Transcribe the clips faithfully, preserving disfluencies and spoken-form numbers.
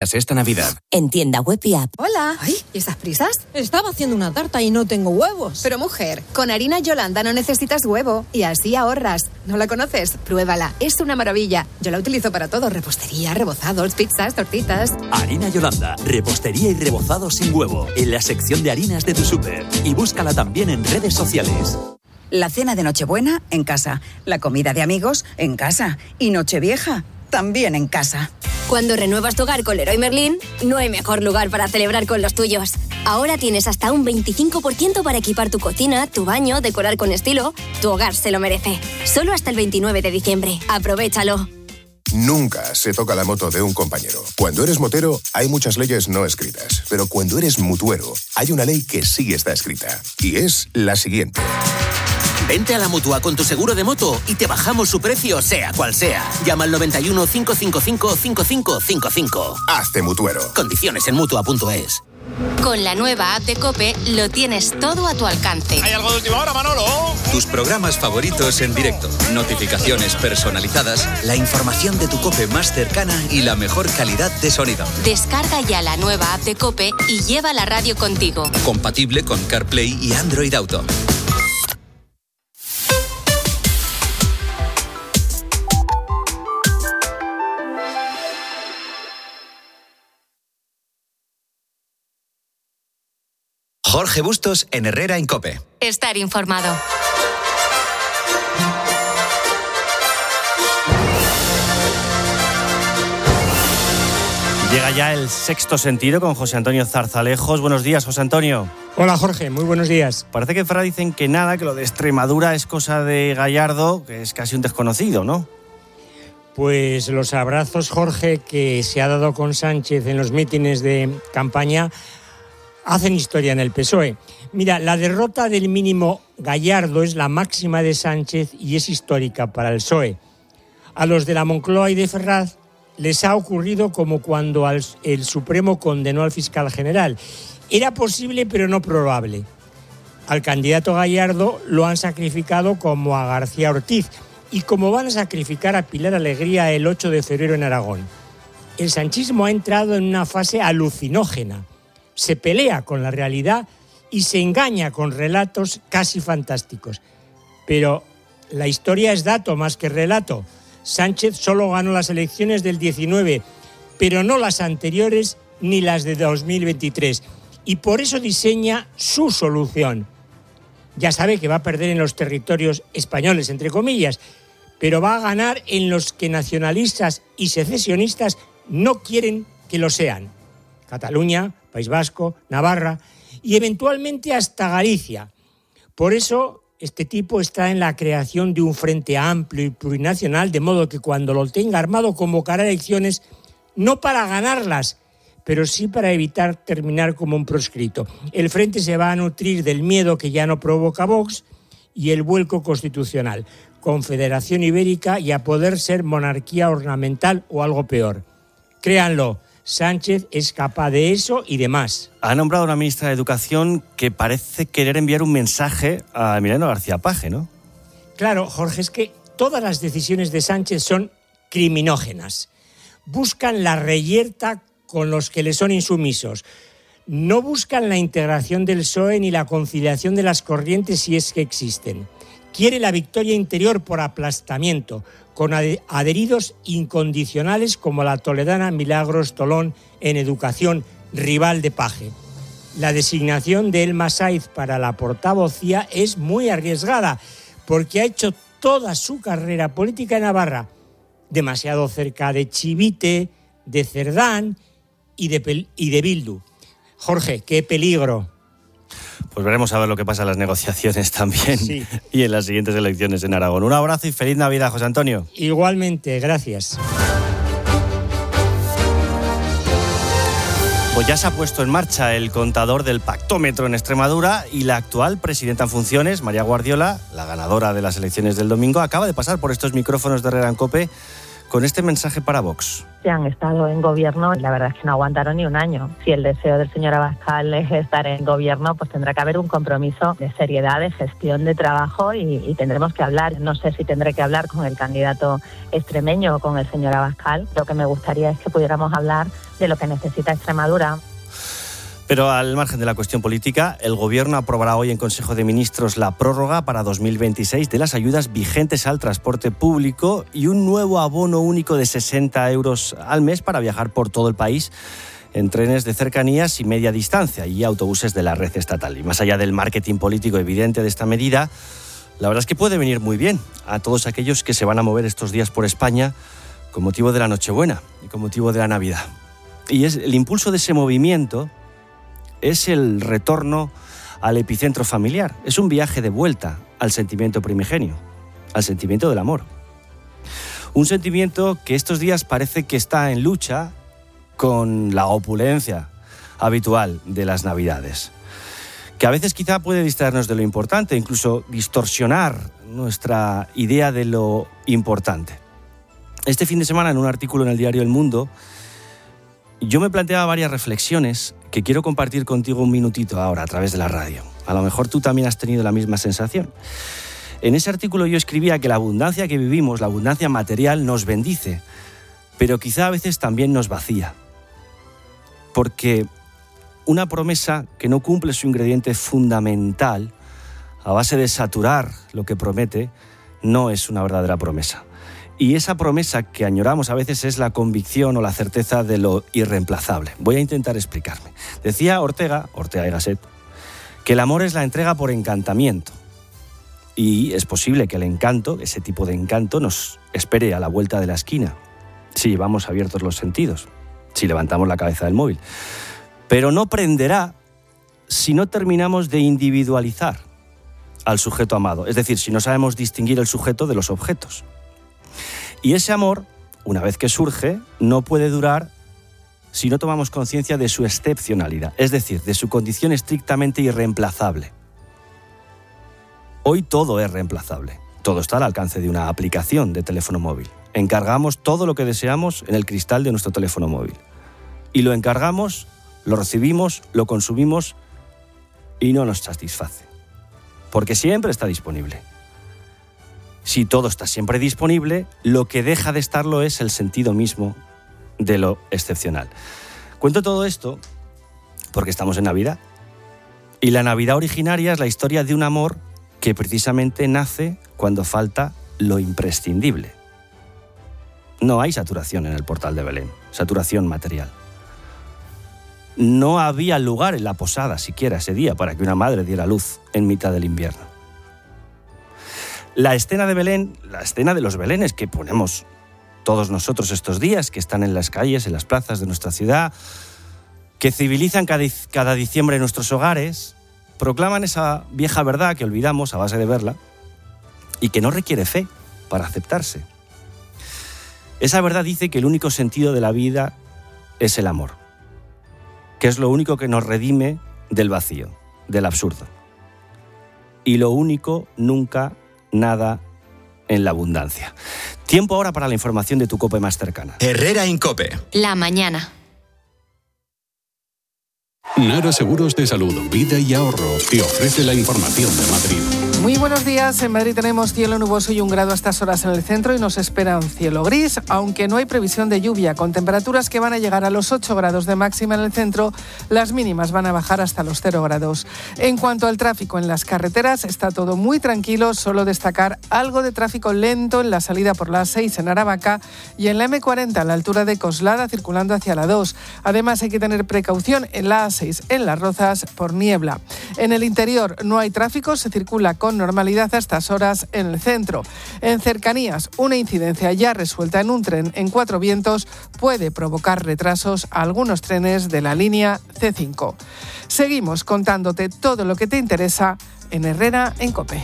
esta Navidad. En tienda web y app. Hola. Ay, ¿y estas prisas? Estaba haciendo una tarta y no tengo huevos. Pero mujer, con harina Yolanda no necesitas huevo y así ahorras. ¿No la conoces? Pruébala. Es una maravilla. Yo la utilizo para todo. Repostería, rebozados, pizzas, tortitas. Harina Yolanda. Repostería y rebozado sin huevo. En la sección de harinas de tu súper. Y búscala también en redes sociales. La cena de Nochebuena, en casa. La comida de amigos, en casa. Y Nochevieja, también en casa. Cuando renuevas tu hogar con Leroy Merlin, no hay mejor lugar para celebrar con los tuyos. Ahora tienes hasta un veinticinco por ciento para equipar tu cocina, tu baño, decorar con estilo. Tu hogar se lo merece. Solo hasta el veintinueve de diciembre. Aprovéchalo. Nunca se toca la moto de un compañero. Cuando eres motero, hay muchas leyes no escritas. Pero cuando eres mutuero, hay una ley que sí está escrita. Y es la siguiente. Vente a la Mutua con tu seguro de moto y te bajamos su precio, sea cual sea. Llama al noventa y uno, cinco cinco cinco, cinco cinco cinco cinco. Hazte mutuero. Condiciones en mutua punto es. Con la nueva app de COPE lo tienes todo a tu alcance. ¿Hay algo de última hora, Manolo? Tus programas favoritos en directo, notificaciones personalizadas, la información de tu COPE más cercana y la mejor calidad de sonido. Descarga ya la nueva app de COPE y lleva la radio contigo. Compatible con CarPlay y Android Auto. Jorge Bustos en Herrera en COPE. Estar informado. Llega ya el Sexto Sentido con José Antonio Zarzalejos. Buenos días, José Antonio. Hola, Jorge. Muy buenos días. Parece que en Ferraz dicen que nada, que lo de Extremadura es cosa de Gallardo, que es casi un desconocido, ¿no? Pues los abrazos, Jorge, que se ha dado con Sánchez en los mítines de campaña hacen historia en el P S O E. Mira, la derrota del mínimo Gallardo es la máxima de Sánchez y es histórica para el P S O E. A los de la Moncloa y de Ferraz les ha ocurrido como cuando el Supremo condenó al fiscal general. Era posible, pero no probable. Al candidato Gallardo lo han sacrificado como a García Ortiz y como van a sacrificar a Pilar Alegría el ocho de febrero en Aragón. El sanchismo ha entrado en una fase alucinógena. Se pelea con la realidad y se engaña con relatos casi fantásticos. Pero la historia es dato más que relato. Sánchez solo ganó las elecciones del diecinueve, pero no las anteriores ni las de dos mil veintitrés. Y por eso diseña su solución. Ya sabe que va a perder en los territorios españoles, entre comillas, pero va a ganar en los que nacionalistas y secesionistas no quieren que lo sean. Cataluña, País Vasco, Navarra y eventualmente hasta Galicia. Por eso este tipo está en la creación de un frente amplio y plurinacional, de modo que cuando lo tenga armado convocará elecciones no para ganarlas, pero sí para evitar terminar como un proscrito. El frente se va a nutrir del miedo que ya no provoca Vox y el vuelco constitucional, Confederación Ibérica y a poder ser monarquía ornamental o algo peor. Créanlo, Sánchez es capaz de eso y de más. Ha nombrado una ministra de Educación que parece querer enviar un mensaje a Emiliano García Paje, ¿no? Claro, Jorge, es que todas las decisiones de Sánchez son criminógenas. Buscan la reyerta con los que le son insumisos. No buscan la integración del P S O E ni la conciliación de las corrientes si es que existen. Quiere la victoria interior por aplastamiento, con adheridos incondicionales como la toledana Milagros Tolón en educación, rival de Paje. La designación de Elma Saiz para la portavocía es muy arriesgada, porque ha hecho toda su carrera política en Navarra, demasiado cerca de Chivite, de Cerdán y de, y de Bildu. Jorge, qué peligro. Pues veremos a ver lo que pasa en las negociaciones también, sí, y en las siguientes elecciones en Aragón. Un abrazo y feliz Navidad, José Antonio. Igualmente, gracias. Pues ya se ha puesto en marcha el contador del pactómetro en Extremadura y la actual presidenta en funciones, María Guardiola, la ganadora de las elecciones del domingo, acaba de pasar por estos micrófonos de Herrera en COPE con este mensaje para Vox. Han estado en gobierno y la verdad es que no aguantaron ni un año. Si el deseo del señor Abascal es estar en gobierno, pues tendrá que haber un compromiso de seriedad, de gestión de trabajo y, y tendremos que hablar. No sé si tendré que hablar con el candidato extremeño o con el señor Abascal. Lo que me gustaría es que pudiéramos hablar de lo que necesita Extremadura. Pero al margen de la cuestión política, el Gobierno aprobará hoy en Consejo de Ministros la prórroga para dos mil veintiséis de las ayudas vigentes al transporte público y un nuevo abono único de sesenta euros al mes para viajar por todo el país en trenes de cercanías y media distancia y autobuses de la red estatal. Y más allá del marketing político evidente de esta medida, la verdad es que puede venir muy bien a todos aquellos que se van a mover estos días por España con motivo de la Nochebuena y con motivo de la Navidad. Y es el impulso de ese movimiento es el retorno al epicentro familiar. Es un viaje de vuelta al sentimiento primigenio, al sentimiento del amor. Un sentimiento que estos días parece que está en lucha con la opulencia habitual de las Navidades, que a veces quizá puede distraernos de lo importante, incluso distorsionar nuestra idea de lo importante. Este fin de semana, en un artículo en el diario El Mundo, yo me planteaba varias reflexiones que quiero compartir contigo un minutito ahora a través de la radio. A lo mejor tú también has tenido la misma sensación. En ese artículo yo escribía que la abundancia que vivimos, la abundancia material, nos bendice, pero quizá a veces también nos vacía. Porque una promesa que no cumple su ingrediente fundamental, a base de saturar lo que promete, no es una verdadera promesa. Y esa promesa que añoramos a veces es la convicción o la certeza de lo irreemplazable. Voy a intentar explicarme. Decía Ortega, Ortega y Gasset, que el amor es la entrega por encantamiento. Y es posible que el encanto, ese tipo de encanto, nos espere a la vuelta de la esquina, si llevamos abiertos los sentidos, si levantamos la cabeza del móvil. Pero no prenderá si no terminamos de individualizar al sujeto amado. Es decir, si no sabemos distinguir el sujeto de los objetos. Y ese amor, una vez que surge, no puede durar si no tomamos conciencia de su excepcionalidad, es decir, de su condición estrictamente irreemplazable. Hoy todo es reemplazable. Todo está al alcance de una aplicación de teléfono móvil. Encargamos todo lo que deseamos en el cristal de nuestro teléfono móvil. Y lo encargamos, lo recibimos, lo consumimos y no nos satisface. Porque siempre está disponible. Si todo está siempre disponible, lo que deja de estarlo es el sentido mismo de lo excepcional. Cuento todo esto porque estamos en Navidad. Y la Navidad originaria es la historia de un amor que precisamente nace cuando falta lo imprescindible. No hay saturación en el portal de Belén, saturación material. No había lugar en la posada siquiera ese día para que una madre diera luz en mitad del invierno. La escena de Belén, la escena de los belenes que ponemos todos nosotros estos días, que están en las calles, en las plazas de nuestra ciudad, que civilizan cada, cada diciembre en nuestros hogares, proclaman esa vieja verdad que olvidamos a base de verla y que no requiere fe para aceptarse. Esa verdad dice que el único sentido de la vida es el amor, que es lo único que nos redime del vacío, del absurdo. Y lo único, nunca, nada en la abundancia. Tiempo ahora para la información de tu COPE más cercana. Herrera Incope. La mañana. Nara Seguros de Salud, Vida y Ahorro te ofrece la información de Madrid. Muy buenos días. En Madrid tenemos cielo nuboso y un grado a estas horas en el centro y nos espera un cielo gris, aunque no hay previsión de lluvia, con temperaturas que van a llegar a los ocho grados de máxima en el centro. Las mínimas van a bajar hasta los cero grados. En cuanto al tráfico en las carreteras, está todo muy tranquilo, solo destacar algo de tráfico lento en la salida por la A seis en Aravaca y en la eme cuarenta a la altura de Coslada circulando hacia la dos. Además hay que tener precaución en la A seis en Las Rozas por niebla. En el interior no hay tráfico, se circula con normalidad a estas horas en el centro. En cercanías, una incidencia ya resuelta en un tren en Cuatro Vientos puede provocar retrasos a algunos trenes de la línea ce cinco. Seguimos contándote todo lo que te interesa en Herrera en COPE.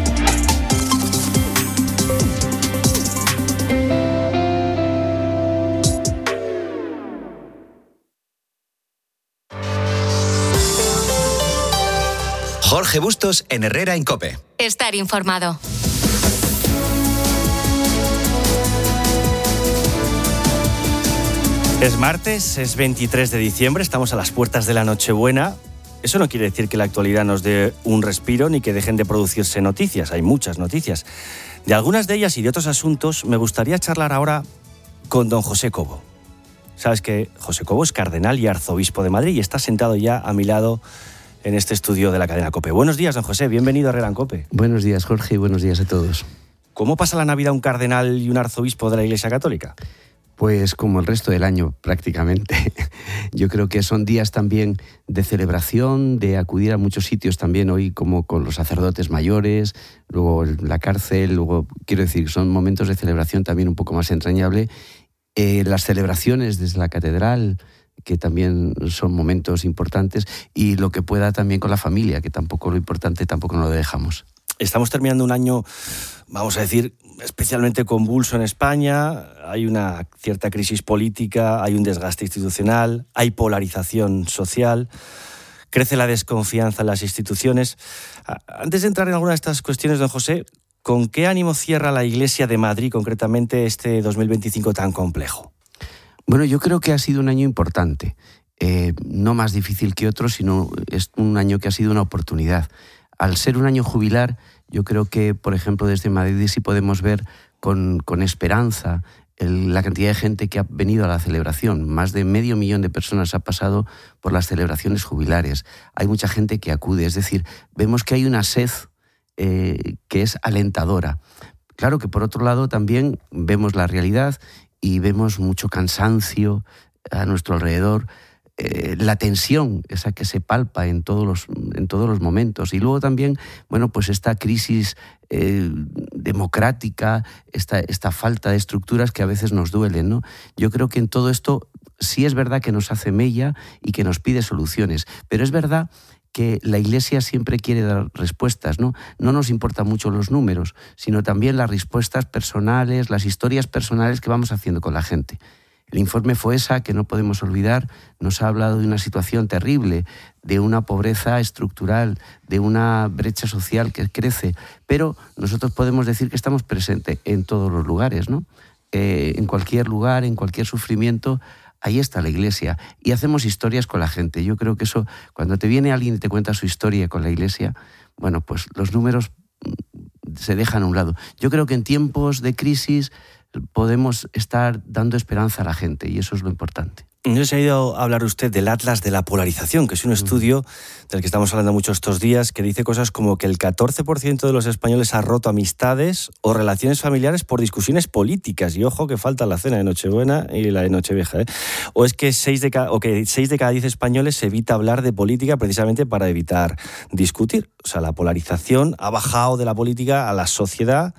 Jorge Bustos en Herrera en COPE. Estar informado. Es martes, es veintitrés de diciembre, estamos a las puertas de la Nochebuena. Eso no quiere decir que la actualidad nos dé un respiro ni que dejen de producirse noticias. Hay muchas noticias. De algunas de ellas y de otros asuntos me gustaría charlar ahora con don José Cobo. Sabes que José Cobo es cardenal y arzobispo de Madrid y está sentado ya a mi lado en este estudio de la cadena COPE. Buenos días, don José, bienvenido a Herrera en COPE. Buenos días, Jorge, y buenos días a todos. ¿Cómo pasa la Navidad un cardenal y un arzobispo de la Iglesia Católica? Pues como el resto del año, prácticamente. Yo creo que son días también de celebración, de acudir a muchos sitios también hoy, como con los sacerdotes mayores, luego la cárcel, luego, quiero decir, son momentos de celebración también un poco más entrañable. Eh, las celebraciones desde la catedral, que también son momentos importantes, y lo que pueda también con la familia, que tampoco lo importante tampoco nos lo dejamos. Estamos terminando un año, vamos a decir, especialmente convulso en España. Hay una cierta crisis política, hay un desgaste institucional, hay polarización social, crece la desconfianza en las instituciones. Antes de entrar en alguna de estas cuestiones, don José, ¿con qué ánimo cierra la Iglesia de Madrid concretamente este dos mil veinticinco tan complejo? Bueno, yo creo que ha sido un año importante, eh, no más difícil que otros, sino es un año que ha sido una oportunidad. Al ser un año jubilar, yo creo que, por ejemplo, desde Madrid sí podemos ver con, con esperanza el, la cantidad de gente que ha venido a la celebración. Más de medio millón de personas ha pasado por las celebraciones jubilares. Hay mucha gente que acude, es decir, vemos que hay una sed eh, que es alentadora. Claro que, por otro lado, también vemos la realidad y vemos mucho cansancio a nuestro alrededor. Eh, la tensión, esa que se palpa en todos los, en todos los momentos. Y luego también, bueno, pues esta crisis eh, democrática, esta, esta falta de estructuras que a veces nos duelen, ¿no? Yo creo que en todo esto sí es verdad que nos hace mella y que nos pide soluciones, pero es verdad que la Iglesia siempre quiere dar respuestas, ¿no? No nos importan mucho los números, sino también las respuestas personales, las historias personales que vamos haciendo con la gente. El informe FOESA, que no podemos olvidar, nos ha hablado de una situación terrible, de una pobreza estructural, de una brecha social que crece, pero nosotros podemos decir que estamos presentes en todos los lugares, ¿no? Eh, en cualquier lugar, en cualquier sufrimiento, ahí está la Iglesia, y hacemos historias con la gente. Yo creo que eso, cuando te viene alguien y te cuenta su historia con la Iglesia, bueno, pues los números se dejan a un lado. Yo creo que en tiempos de crisis podemos estar dando esperanza a la gente, y eso es lo importante. Yo se ha ido a hablar usted del Atlas de la Polarización, que es un estudio del que estamos hablando mucho estos días, que dice cosas como que el catorce por ciento de los españoles ha roto amistades o relaciones familiares por discusiones políticas. Y ojo que falta la cena de Nochebuena y la de Nochevieja, ¿eh? O es que seis de cada, o que seis de cada diez españoles evita hablar de política precisamente para evitar discutir. O sea, la polarización ha bajado de la política a la sociedad.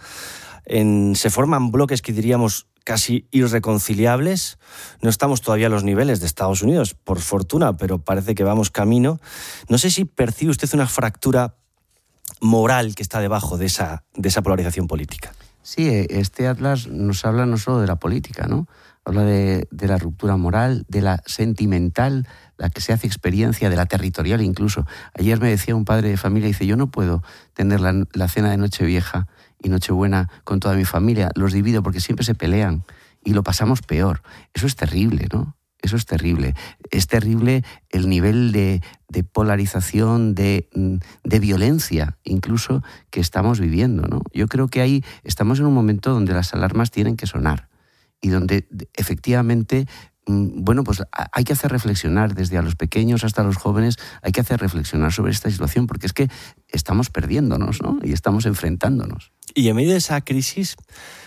En, se forman bloques que diríamos casi irreconciliables. No estamos todavía a los niveles de Estados Unidos, por fortuna, pero parece que vamos camino. No sé si percibe usted una fractura moral que está debajo de esa, de esa polarización política. Sí, este atlas nos habla no solo de la política, ¿no? Habla de, de la ruptura moral, de la sentimental, la que se hace experiencia, de la territorial incluso. Ayer me decía un padre de familia, dice, yo no puedo tener la, la cena de Nochevieja y Nochebuena con toda mi familia, los divido porque siempre se pelean y lo pasamos peor. Eso es terrible, ¿no? Eso es terrible. Es terrible el nivel de, de polarización, de, de violencia incluso que estamos viviendo, ¿no? Yo creo que ahí estamos en un momento donde las alarmas tienen que sonar y donde efectivamente, bueno, pues hay que hacer reflexionar desde a los pequeños hasta a los jóvenes, hay que hacer reflexionar sobre esta situación porque es que estamos perdiéndonos, ¿no? Y estamos enfrentándonos. Y en medio de esa crisis,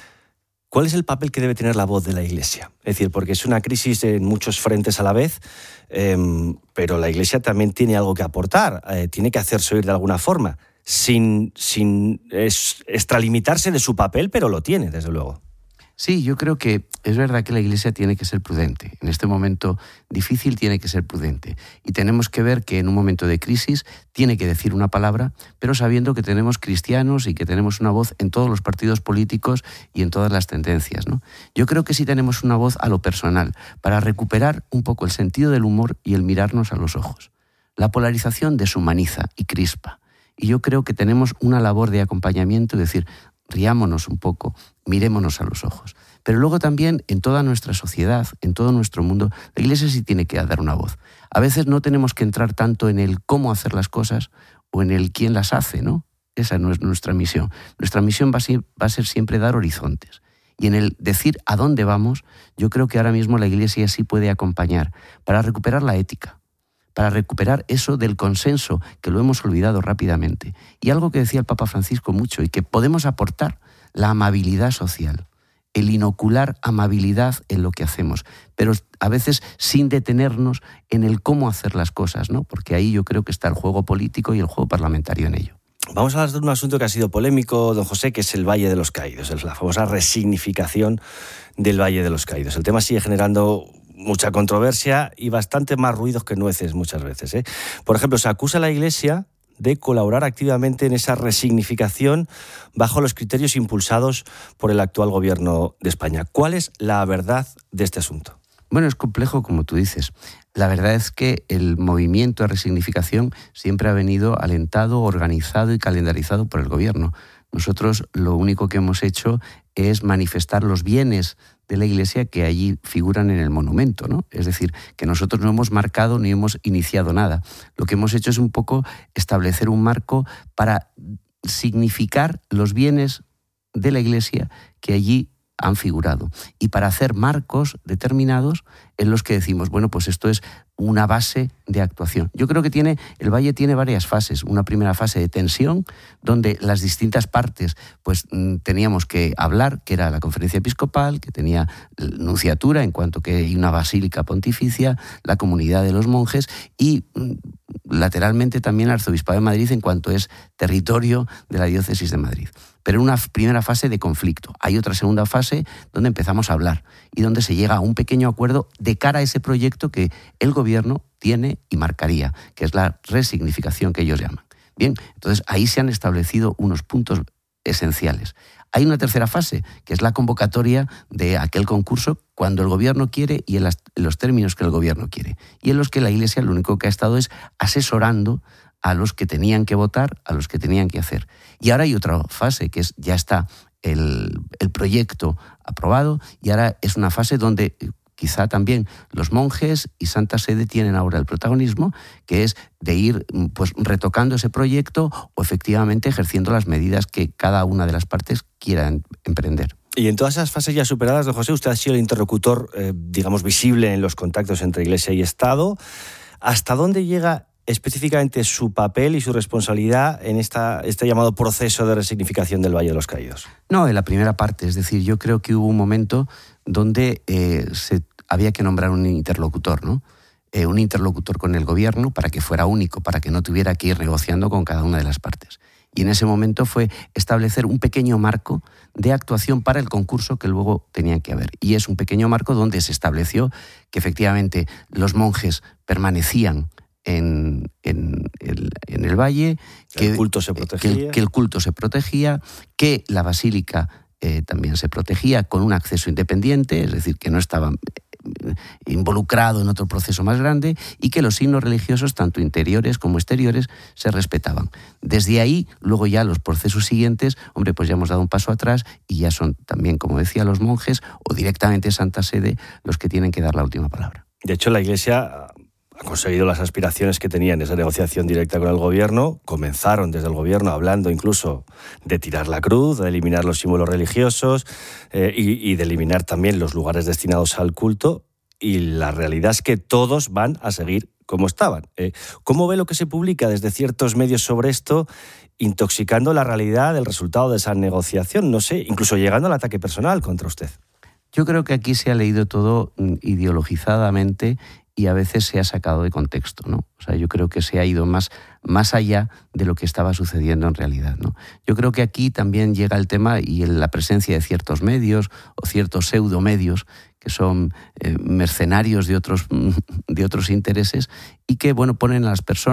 ¿cuál es el papel que debe tener la voz de la Iglesia? Es decir, porque es una crisis en muchos frentes a la vez, eh, pero la Iglesia también tiene algo que aportar, eh, tiene que hacerse oír de alguna forma, sin, sin es, extralimitarse de su papel, pero lo tiene, desde luego. Sí, yo creo que es verdad que la Iglesia tiene que ser prudente. En este momento difícil tiene que ser prudente. Y tenemos que ver que en un momento de crisis tiene que decir una palabra, pero sabiendo que tenemos cristianos y que tenemos una voz en todos los partidos políticos y en todas las tendencias, ¿no? Yo creo que sí tenemos una voz a lo personal, para recuperar un poco el sentido del humor y el mirarnos a los ojos. La polarización deshumaniza y crispa. Y yo creo que tenemos una labor de acompañamiento, es decir, riámonos un poco, mirémonos a los ojos. Pero luego también en toda nuestra sociedad, en todo nuestro mundo, la Iglesia sí tiene que dar una voz. A veces no tenemos que entrar tanto en el cómo hacer las cosas o en el quién las hace, ¿no? Esa no es nuestra misión. Nuestra misión va a ser, va a ser siempre dar horizontes. Y en el decir a dónde vamos, yo creo que ahora mismo la Iglesia sí puede acompañar para recuperar la ética, para recuperar eso del consenso, que lo hemos olvidado rápidamente. Y algo que decía el Papa Francisco mucho y que podemos aportar, la amabilidad social, el inocular amabilidad en lo que hacemos, pero a veces sin detenernos en el cómo hacer las cosas, ¿no? Porque ahí yo creo que está el juego político y el juego parlamentario en ello. Vamos a hablar de un asunto que ha sido polémico, don José, que es el Valle de los Caídos, es la famosa resignificación del Valle de los Caídos. El tema sigue generando mucha controversia y bastante más ruidos que nueces muchas veces, ¿eh? Por ejemplo, se acusa a la Iglesia de colaborar activamente en esa resignificación bajo los criterios impulsados por el actual gobierno de España. ¿Cuál es la verdad de este asunto? Bueno, es complejo, como tú dices. La verdad es que el movimiento de resignificación siempre ha venido alentado, organizado y calendarizado por el gobierno. Nosotros lo único que hemos hecho es manifestar los bienes de la Iglesia que allí figuran en el monumento, ¿no? Es decir, que nosotros no hemos marcado ni hemos iniciado nada. Lo que hemos hecho es un poco establecer un marco para significar los bienes de la Iglesia que allí han figurado y para hacer marcos determinados en los que decimos, bueno, pues esto es una base de actuación. Yo creo que tiene el Valle tiene varias fases. Una primera fase de tensión, donde las distintas partes pues teníamos que hablar, que era la conferencia episcopal, que tenía nunciatura en cuanto que hay una basílica pontificia, la comunidad de los monjes y lateralmente también el arzobispado de Madrid en cuanto es territorio de la diócesis de Madrid. Pero una primera fase de conflicto. Hay otra segunda fase donde empezamos a hablar y donde se llega a un pequeño acuerdo de cara a ese proyecto que el gobierno tiene y marcaría, que es la resignificación que ellos llaman. Bien, entonces ahí se han establecido unos puntos esenciales. Hay una tercera fase, que es la convocatoria de aquel concurso cuando el gobierno quiere y en, las, en los términos que el gobierno quiere. Y en los que la Iglesia lo único que ha estado es asesorando a los que tenían que votar, a los que tenían que hacer. Y ahora hay otra fase, que es ya está el, el proyecto aprobado, y ahora es una fase donde quizá también los monjes y Santa Sede tienen ahora el protagonismo, que es de ir pues retocando ese proyecto o efectivamente ejerciendo las medidas que cada una de las partes quiera emprender. Y en todas esas fases ya superadas, don José, usted ha sido el interlocutor, eh, digamos, visible en los contactos entre Iglesia y Estado. ¿Hasta dónde llega específicamente su papel y su responsabilidad en esta, este llamado proceso de resignificación del Valle de los Caídos? No, en la primera parte, es decir, yo creo que hubo un momento donde eh, se, había que nombrar un interlocutor, ¿no? Eh, un interlocutor con el gobierno para que fuera único, para que no tuviera que ir negociando con cada una de las partes. Y en ese momento fue establecer un pequeño marco de actuación para el concurso que luego tenían que haber. Y es un pequeño marco donde se estableció que efectivamente los monjes permanecían En, en, el, en el valle, que el culto se protegía, que el, que, el culto se protegía, que la basílica eh, también se protegía con un acceso independiente, es decir, que no estaba involucrado en otro proceso más grande y que los signos religiosos, tanto interiores como exteriores, se respetaban. Desde ahí, luego ya los procesos siguientes, hombre, pues ya hemos dado un paso atrás y ya son también, como decía, los monjes o directamente Santa Sede los que tienen que dar la última palabra. De hecho, la Iglesia ha conseguido las aspiraciones que tenía en esa negociación directa con el gobierno. Comenzaron desde el gobierno hablando incluso de tirar la cruz, de eliminar los símbolos religiosos eh, y, y de eliminar también los lugares destinados al culto. Y la realidad es que todos van a seguir como estaban. Eh, ¿Cómo ve lo que se publica desde ciertos medios sobre esto, intoxicando la realidad del resultado de esa negociación? No sé, incluso llegando al ataque personal contra usted. Yo creo que aquí se ha leído todo ideologizadamente y a veces se ha sacado de contexto, ¿no? O sea, yo creo que se ha ido más, más allá de lo que estaba sucediendo en realidad, ¿no? Yo creo que aquí también llega el tema y en la presencia de ciertos medios o ciertos pseudomedios que son eh, mercenarios de otros, de otros intereses y que, bueno, ponen a las personas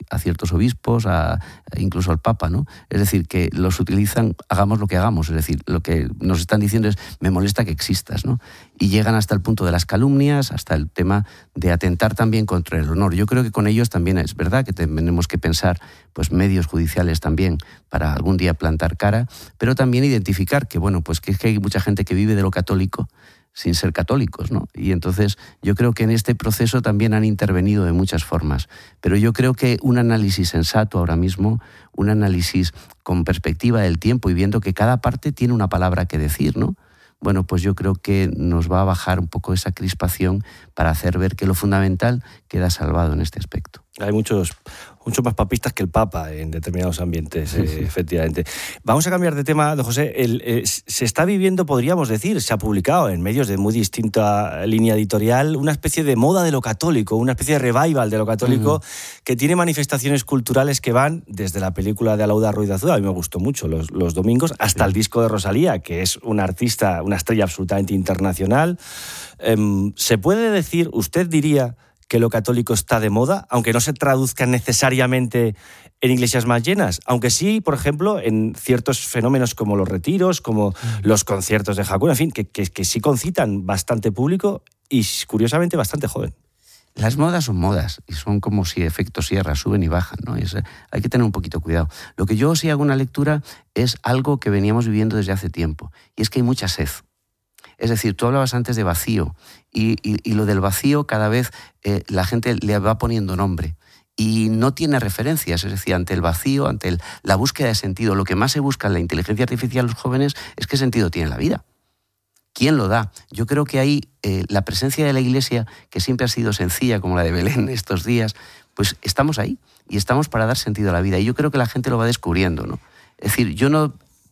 a ciertos obispos, a, incluso al Papa, ¿no? Es decir, que los utilizan, hagamos lo que hagamos, es decir, lo que nos están diciendo es, me molesta que existas, ¿no? Y llegan hasta el punto de las calumnias, hasta el tema de atentar también contra el honor. Yo creo que con ellos también es verdad que tenemos que pensar, pues, medios judiciales también para algún día plantar cara, pero también identificar que, bueno, pues que es que hay mucha gente que vive de lo católico sin ser católicos, ¿no? Y entonces yo creo que en este proceso también han intervenido de muchas formas. Pero yo creo que un análisis sensato ahora mismo, un análisis con perspectiva del tiempo y viendo que cada parte tiene una palabra que decir, ¿no? Bueno, pues yo creo que nos va a bajar un poco esa crispación para hacer ver que lo fundamental queda salvado en este aspecto. Hay muchos, muchos más papistas que el Papa en determinados ambientes, eh, efectivamente. Vamos a cambiar de tema, don José. El, eh, se está viviendo, podríamos decir, se ha publicado en medios de muy distinta línea editorial, una especie de moda de lo católico, una especie de revival de lo católico, uh-huh. que tiene manifestaciones culturales que van desde la película de Alauda Ruiz de Azúa, a mí me gustó mucho, los, los domingos, hasta sí. el disco de Rosalía, que es una artista, una estrella absolutamente internacional. Eh, ¿Se puede decir, usted diría, que lo católico está de moda, aunque no se traduzca necesariamente en iglesias más llenas? Aunque sí, por ejemplo, en ciertos fenómenos como los retiros, como mm. los conciertos de Hakuna, en fin, que, que, que sí concitan bastante público y, curiosamente, bastante joven. Las modas son modas y son como si efecto sierra, suben y bajan, ¿no? Es, hay que tener un poquito cuidado. Lo que yo sí hago una lectura es algo que veníamos viviendo desde hace tiempo, y es que hay mucha sed. Es decir, tú hablabas antes de vacío y, y, y lo del vacío cada vez eh, la gente le va poniendo nombre y no tiene referencias. Es decir, ante el vacío, ante el, la búsqueda de sentido, lo que más se busca en la inteligencia artificial los jóvenes es qué sentido tiene la vida. ¿Quién lo da? Yo creo que ahí eh, la presencia de la Iglesia, que siempre ha sido sencilla, como la de Belén estos días, pues estamos ahí y estamos para dar sentido a la vida. Y yo creo que la gente lo va descubriendo, ¿no? Es decir, yo no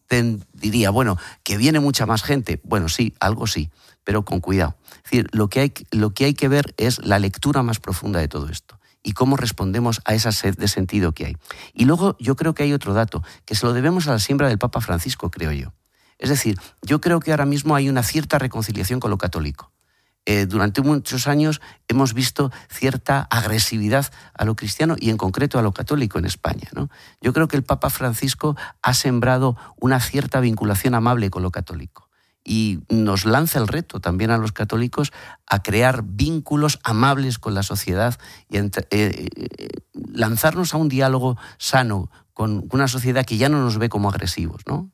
diría, bueno, que viene mucha más gente. Bueno, sí, algo sí, pero con cuidado. Es decir, lo que hay, lo que hay que ver es la lectura más profunda de todo esto y cómo respondemos a esa sed de sentido que hay. Y luego yo creo que hay otro dato, que se lo debemos a la siembra del Papa Francisco, creo yo. Es decir, yo creo que ahora mismo hay una cierta reconciliación con lo católico. Eh, durante muchos años hemos visto cierta agresividad a lo cristiano y en concreto a lo católico en España, ¿no? Yo creo que el Papa Francisco ha sembrado una cierta vinculación amable con lo católico y nos lanza el reto también a los católicos a crear vínculos amables con la sociedad y a, eh, eh, lanzarnos a un diálogo sano con una sociedad que ya no nos ve como agresivos, ¿no?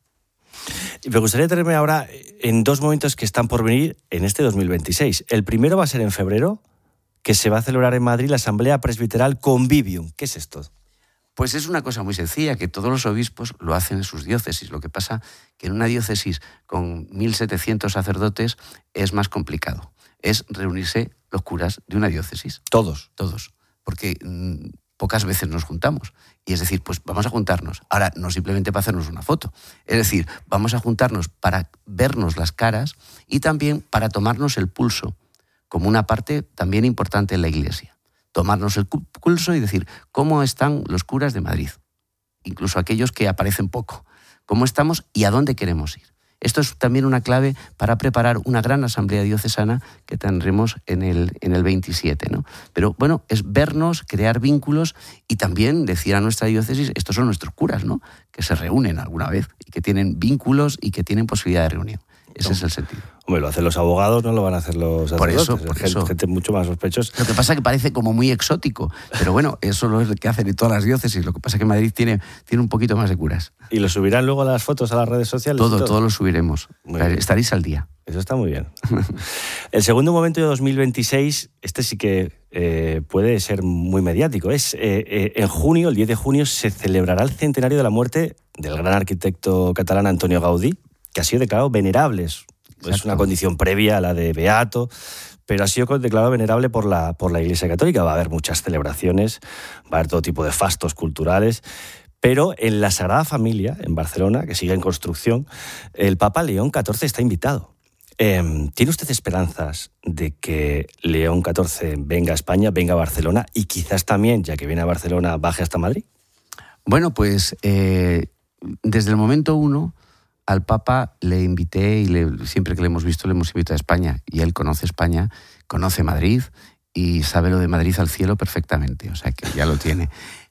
Me gustaría tenerme ahora en dos momentos que están por venir en este dos mil veintiséis. El primero va a ser en febrero, que se va a celebrar en Madrid la Asamblea Presbiteral Convivium. ¿Qué es esto? Pues es una cosa muy sencilla, que todos los obispos lo hacen en sus diócesis. Lo que pasa que en una diócesis con mil setecientos sacerdotes es más complicado. Es reunirse los curas de una diócesis. Todos. Todos. Porque mmm, pocas veces nos juntamos. Y es decir, pues vamos a juntarnos. Ahora, no simplemente para hacernos una foto. Es decir, vamos a juntarnos para vernos las caras y también para tomarnos el pulso, como una parte también importante en la Iglesia. Tomarnos el pulso y decir, ¿cómo están los curas de Madrid? Incluso aquellos que aparecen poco. ¿Cómo estamos y a dónde queremos ir? Esto es también una clave para preparar una gran asamblea diocesana que tendremos en el, en el veintisiete, ¿no? Pero bueno, es vernos, crear vínculos y también decir a nuestra diócesis, estos son nuestros curas, ¿no? Que se reúnen alguna vez y que tienen vínculos y que tienen posibilidad de reunión. Ese no. es el sentido. Hombre, lo hacen los abogados, no lo van a hacer los por sacerdotes. Eso, por gente, eso. Gente mucho más sospechosa. Lo que pasa es que parece como muy exótico, pero bueno, eso es lo que hacen en todas las diócesis. Lo que pasa es que Madrid tiene, tiene un poquito más de curas. ¿Y lo subirán luego las fotos a las redes sociales? Todo, todo, todo lo subiremos. Estaréis al día. Eso está muy bien. El segundo momento de dos mil veintiséis, este sí que eh, puede ser muy mediático. Es eh, eh, en junio, el diez de junio, se celebrará el centenario de la muerte del gran arquitecto catalán Antonio Gaudí, que ha sido declarado venerable. Exacto. Es una condición previa a la de beato, pero ha sido declarado venerable por la, por la Iglesia Católica. Va a haber muchas celebraciones, va a haber todo tipo de fastos culturales, pero en la Sagrada Familia, en Barcelona, que sigue en construcción, el Papa León catorce está invitado. Eh, ¿Tiene usted esperanzas de que León catorce venga a España, venga a Barcelona y quizás también, ya que viene a Barcelona, baje hasta Madrid? Bueno, pues eh, desde el momento uno al Papa le invité y le, siempre que le hemos visto le hemos invitado a España y él conoce España, conoce Madrid y sabe lo de Madrid al cielo perfectamente, o sea que ya lo tiene.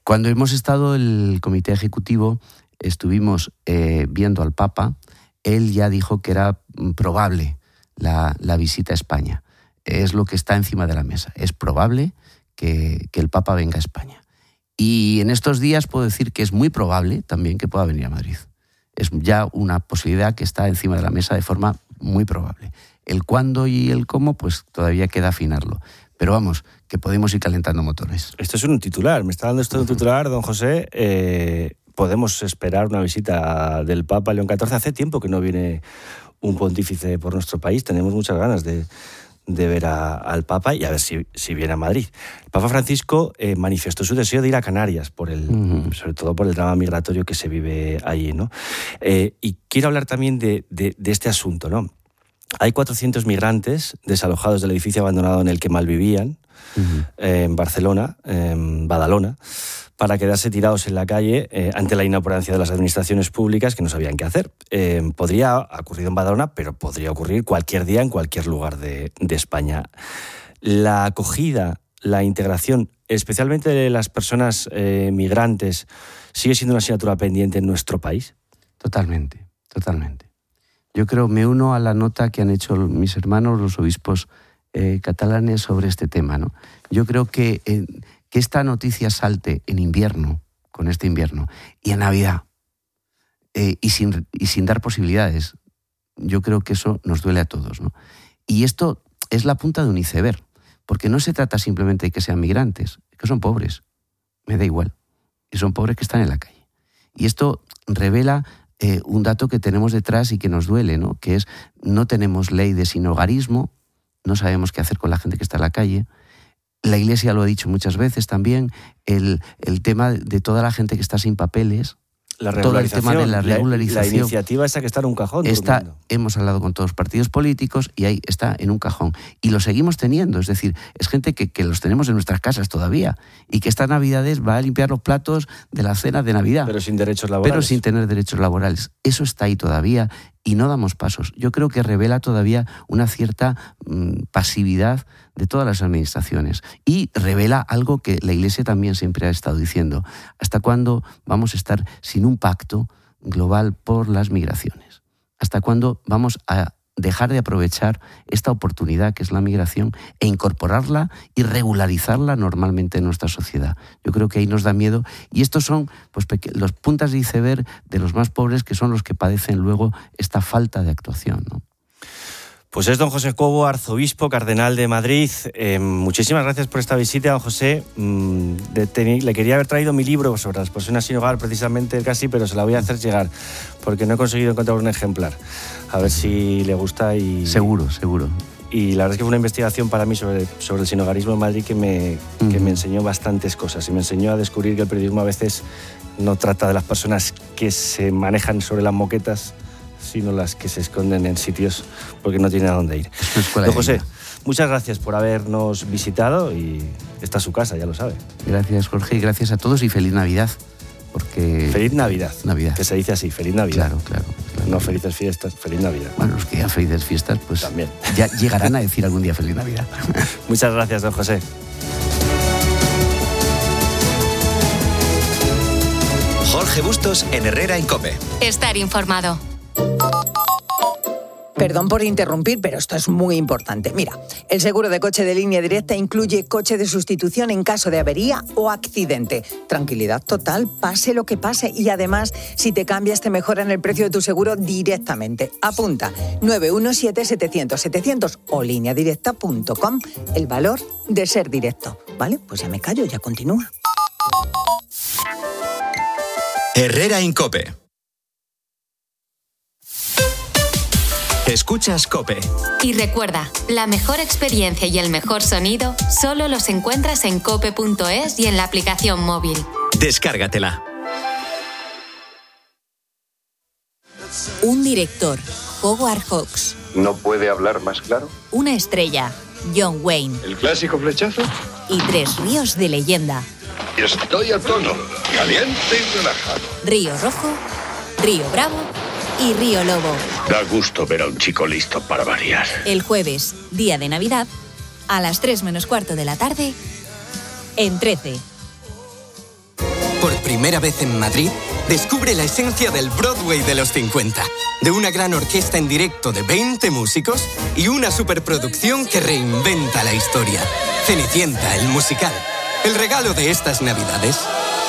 Cuando hemos estado en el comité ejecutivo, estuvimos eh, viendo al Papa. Él ya dijo que era probable la, la visita a España. Es lo que está encima de la mesa. Es probable que, que el Papa venga a España. Y en estos días puedo decir que es muy probable también que pueda venir a Madrid. Es ya una posibilidad que está encima de la mesa de forma muy probable. El cuándo y el cómo, pues todavía queda afinarlo. Pero vamos, que podemos ir calentando motores. Esto es un titular. Me está dando esto de un titular, don José. Eh, podemos esperar una visita del Papa León catorce. Hace tiempo que no viene un pontífice por nuestro país. Tenemos muchas ganas de, de ver a, al Papa y a ver si, si viene a Madrid. El Papa Francisco eh, manifestó su deseo de ir a Canarias, por el, uh-huh. sobre todo por el drama migratorio que se vive allí, ¿no? Eh, y quiero hablar también de, de, de este asunto, ¿no? Hay cuatrocientos migrantes desalojados del edificio abandonado en el que malvivían, uh-huh. eh, en Barcelona, en Badalona, para quedarse tirados en la calle eh, ante la inoperancia de las administraciones públicas que no sabían qué hacer. Eh, podría haber ocurrido en Badalona, pero podría ocurrir cualquier día en cualquier lugar de, de España. La acogida, la integración, especialmente de las personas eh, migrantes, sigue siendo una asignatura pendiente en nuestro país. Totalmente, totalmente. Yo creo, me uno a la nota que han hecho mis hermanos, los obispos eh, catalanes, sobre este tema, ¿no? Yo creo que, eh, que esta noticia salte en invierno, con este invierno, y en Navidad, eh, y, sin, y sin dar posibilidades, yo creo que eso nos duele a todos, ¿no? Y esto es la punta de un iceberg, porque no se trata simplemente de que sean migrantes, que son pobres, me da igual, y son pobres que están en la calle. Y esto revela Eh, un dato que tenemos detrás y que nos duele, ¿no? Que es, no tenemos ley de sinhogarismo, no sabemos qué hacer con la gente que está en la calle. La Iglesia lo ha dicho muchas veces también, el, el tema de toda la gente que está sin papeles, la todo el tema de la regularización. La, la iniciativa esa que está en un cajón. Está, hemos hablado con todos los partidos políticos y ahí está en un cajón. Y lo seguimos teniendo, es decir, es gente que, que los tenemos en nuestras casas todavía y que estas Navidades va a limpiar los platos de la cena de Navidad. Pero sin derechos laborales. Pero sin tener derechos laborales. Eso está ahí todavía y no damos pasos. Yo creo que revela todavía una cierta mmm, pasividad de todas las administraciones y revela algo que la Iglesia también siempre ha estado diciendo. ¿Hasta cuándo vamos a estar sin un pacto global por las migraciones? ¿Hasta cuándo vamos a dejar de aprovechar esta oportunidad que es la migración e incorporarla y regularizarla normalmente en nuestra sociedad? Yo creo que ahí nos da miedo y estos son pues, los puntas de iceberg de los más pobres, que son los que padecen luego esta falta de actuación, ¿no? Pues es don José Cobo, arzobispo, cardenal de Madrid. Eh, muchísimas gracias por esta visita, don José. Mm, de, te, le quería haber traído mi libro sobre las personas sin hogar, precisamente casi, pero se la voy a hacer llegar, porque no he conseguido encontrar un ejemplar. A ver si le gusta y... Seguro, seguro. Y la verdad es que fue una investigación para mí sobre, sobre el sinhogarismo en Madrid que me, uh-huh. que me enseñó bastantes cosas y me enseñó a descubrir que el periodismo a veces no trata de las personas que se manejan sobre las moquetas, sino las que se esconden en sitios porque no tienen a dónde ir. Don José, muchas gracias por habernos visitado y esta es su casa, ya lo sabe. Gracias, Jorge, y gracias a todos y feliz Navidad. Porque... Feliz Navidad. Navidad. Que se dice así, feliz Navidad. Claro, claro. claro. No felices fiestas, feliz Navidad. Bueno, los que ya felices fiestas, pues también ya llegarán a decir algún día feliz Navidad. Muchas gracias, don José. Jorge Bustos en Herrera en COPE. Estar informado. Perdón por interrumpir, pero esto es muy importante. Mira, el seguro de coche de Línea Directa incluye coche de sustitución en caso de avería o accidente. Tranquilidad total, pase lo que pase. Y además, si te cambias, te mejoran el precio de tu seguro directamente. Apunta, nueve uno siete, setecientos, setecientos o línea directa punto com. El valor de ser directo. ¿Vale? Pues ya me callo, ya continúa. Herrera en COPE. Escuchas COPE. Y recuerda, la mejor experiencia y el mejor sonido solo los encuentras en cope punto es y en la aplicación móvil. Descárgatela. Un director, Howard Hawks. ¿No puede hablar más claro? Una estrella, John Wayne. ¿El clásico flechazo? Y tres ríos de leyenda. Estoy a tono, caliente y relajado. Río Rojo, Río Bravo y Río Lobo. Da gusto ver a un chico listo para variar. El jueves, día de Navidad, a las tres menos cuarto de la tarde, en trece. Por primera vez en Madrid, descubre la esencia del Broadway de los cincuenta. De una gran orquesta en directo de veinte músicos y una superproducción que reinventa la historia. Cenicienta, el musical. El regalo de estas Navidades.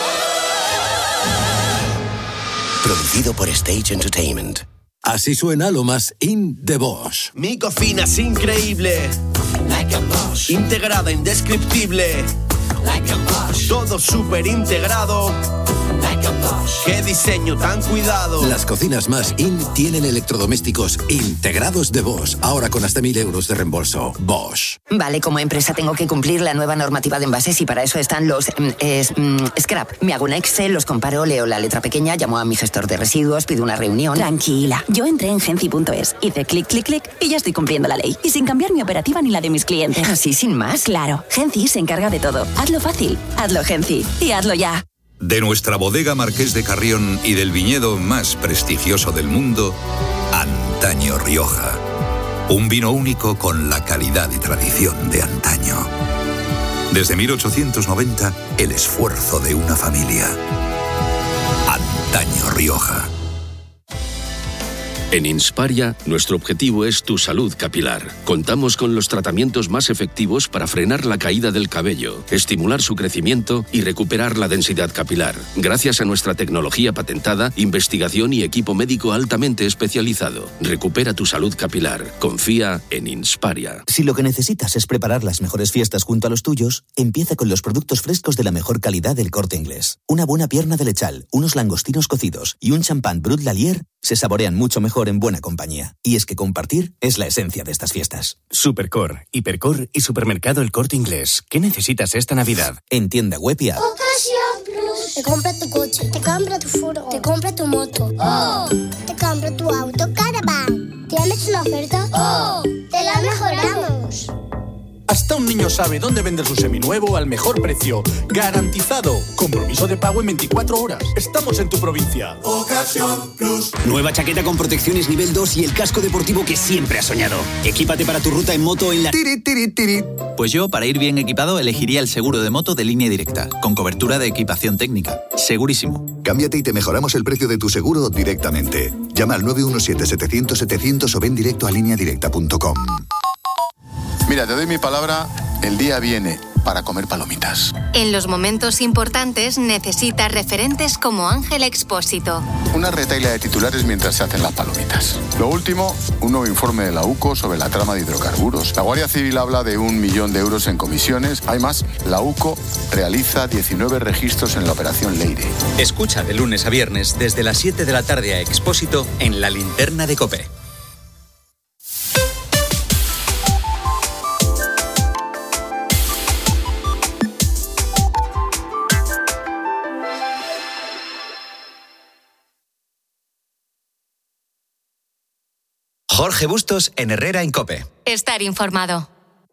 Producido por Stage Entertainment. Así suena lo más in de Bosch. Mi cocina es increíble. Like a Bosch. Integrada, indescriptible. Like a Bosch. Todo súper integrado. Like a Bosch. Qué diseño tan cuidado. Las cocinas más in tienen electrodomésticos integrados de Bosch. Ahora con hasta mil euros de reembolso. Bosch. Vale, como empresa tengo que cumplir la nueva normativa de envases y para eso están los mm, es, mm, scrap. Me hago un Excel, los comparo, leo la letra pequeña, llamo a mi gestor de residuos, pido una reunión. Tranquila, yo entré en genci punto es, hice clic, clic, clic y ya estoy cumpliendo la ley. Y sin cambiar mi operativa ni la de mis clientes. ¿Así sin más? Claro, Genci se encarga de todo. Hazlo fácil, hazlo Genci y hazlo ya. De nuestra bodega Marqués de Carrión y del viñedo más prestigioso del mundo, Antaño Rioja. Un vino único con la calidad y tradición de antaño. Desde mil ochocientos noventa, el esfuerzo de una familia. Antaño Rioja. En Insparia, nuestro objetivo es tu salud capilar. Contamos con los tratamientos más efectivos para frenar la caída del cabello, estimular su crecimiento y recuperar la densidad capilar. Gracias a nuestra tecnología patentada, investigación y equipo médico altamente especializado. Recupera tu salud capilar. Confía en Insparia. Si lo que necesitas es preparar las mejores fiestas junto a los tuyos, empieza con los productos frescos de la mejor calidad del Corte Inglés. Una buena pierna de lechal, unos langostinos cocidos y un champán Brut Lalier se saborean mucho mejor en buena compañía. Y es que compartir es la esencia de estas fiestas. Supercor, Hipercor y Supermercado El Corte Inglés. ¿Qué necesitas esta Navidad? En tienda web y app. Ocasión Plus. Te compra tu coche, te compra tu furgo, te compra tu moto. ¡Oh! Te compra tu auto Caravan. ¿Tienes una oferta? ¡Oh! ¡Te la mejoramos! Hasta un niño sabe dónde vender su seminuevo al mejor precio. ¡Garantizado! Compromiso de pago en veinticuatro horas. Estamos en tu provincia. Ocasión Plus. Nueva chaqueta con protecciones nivel dos y el casco deportivo que siempre has soñado. Equípate para tu ruta en moto en la... Tiri, tiri, tiri. Pues yo, para ir bien equipado, elegiría el seguro de moto de Línea Directa, con cobertura de equipación técnica. Segurísimo. Cámbiate y te mejoramos el precio de tu seguro directamente. Llama al nueve uno siete, setecientos, setecientos o ven directo a línea directa punto com. Mira, te doy mi palabra, el día viene para comer palomitas. En los momentos importantes necesitas referentes como Ángel Expósito. Una retahíla de titulares mientras se hacen las palomitas. Lo último, un nuevo informe de la U C O sobre la trama de hidrocarburos. La Guardia Civil habla de un millón de euros en comisiones. Hay más, la U C O realiza diecinueve registros en la operación Leire. Escucha de lunes a viernes desde las siete de la tarde a Expósito en La Linterna de COPE. Jorge Bustos en Herrera en COPE. Estar informado.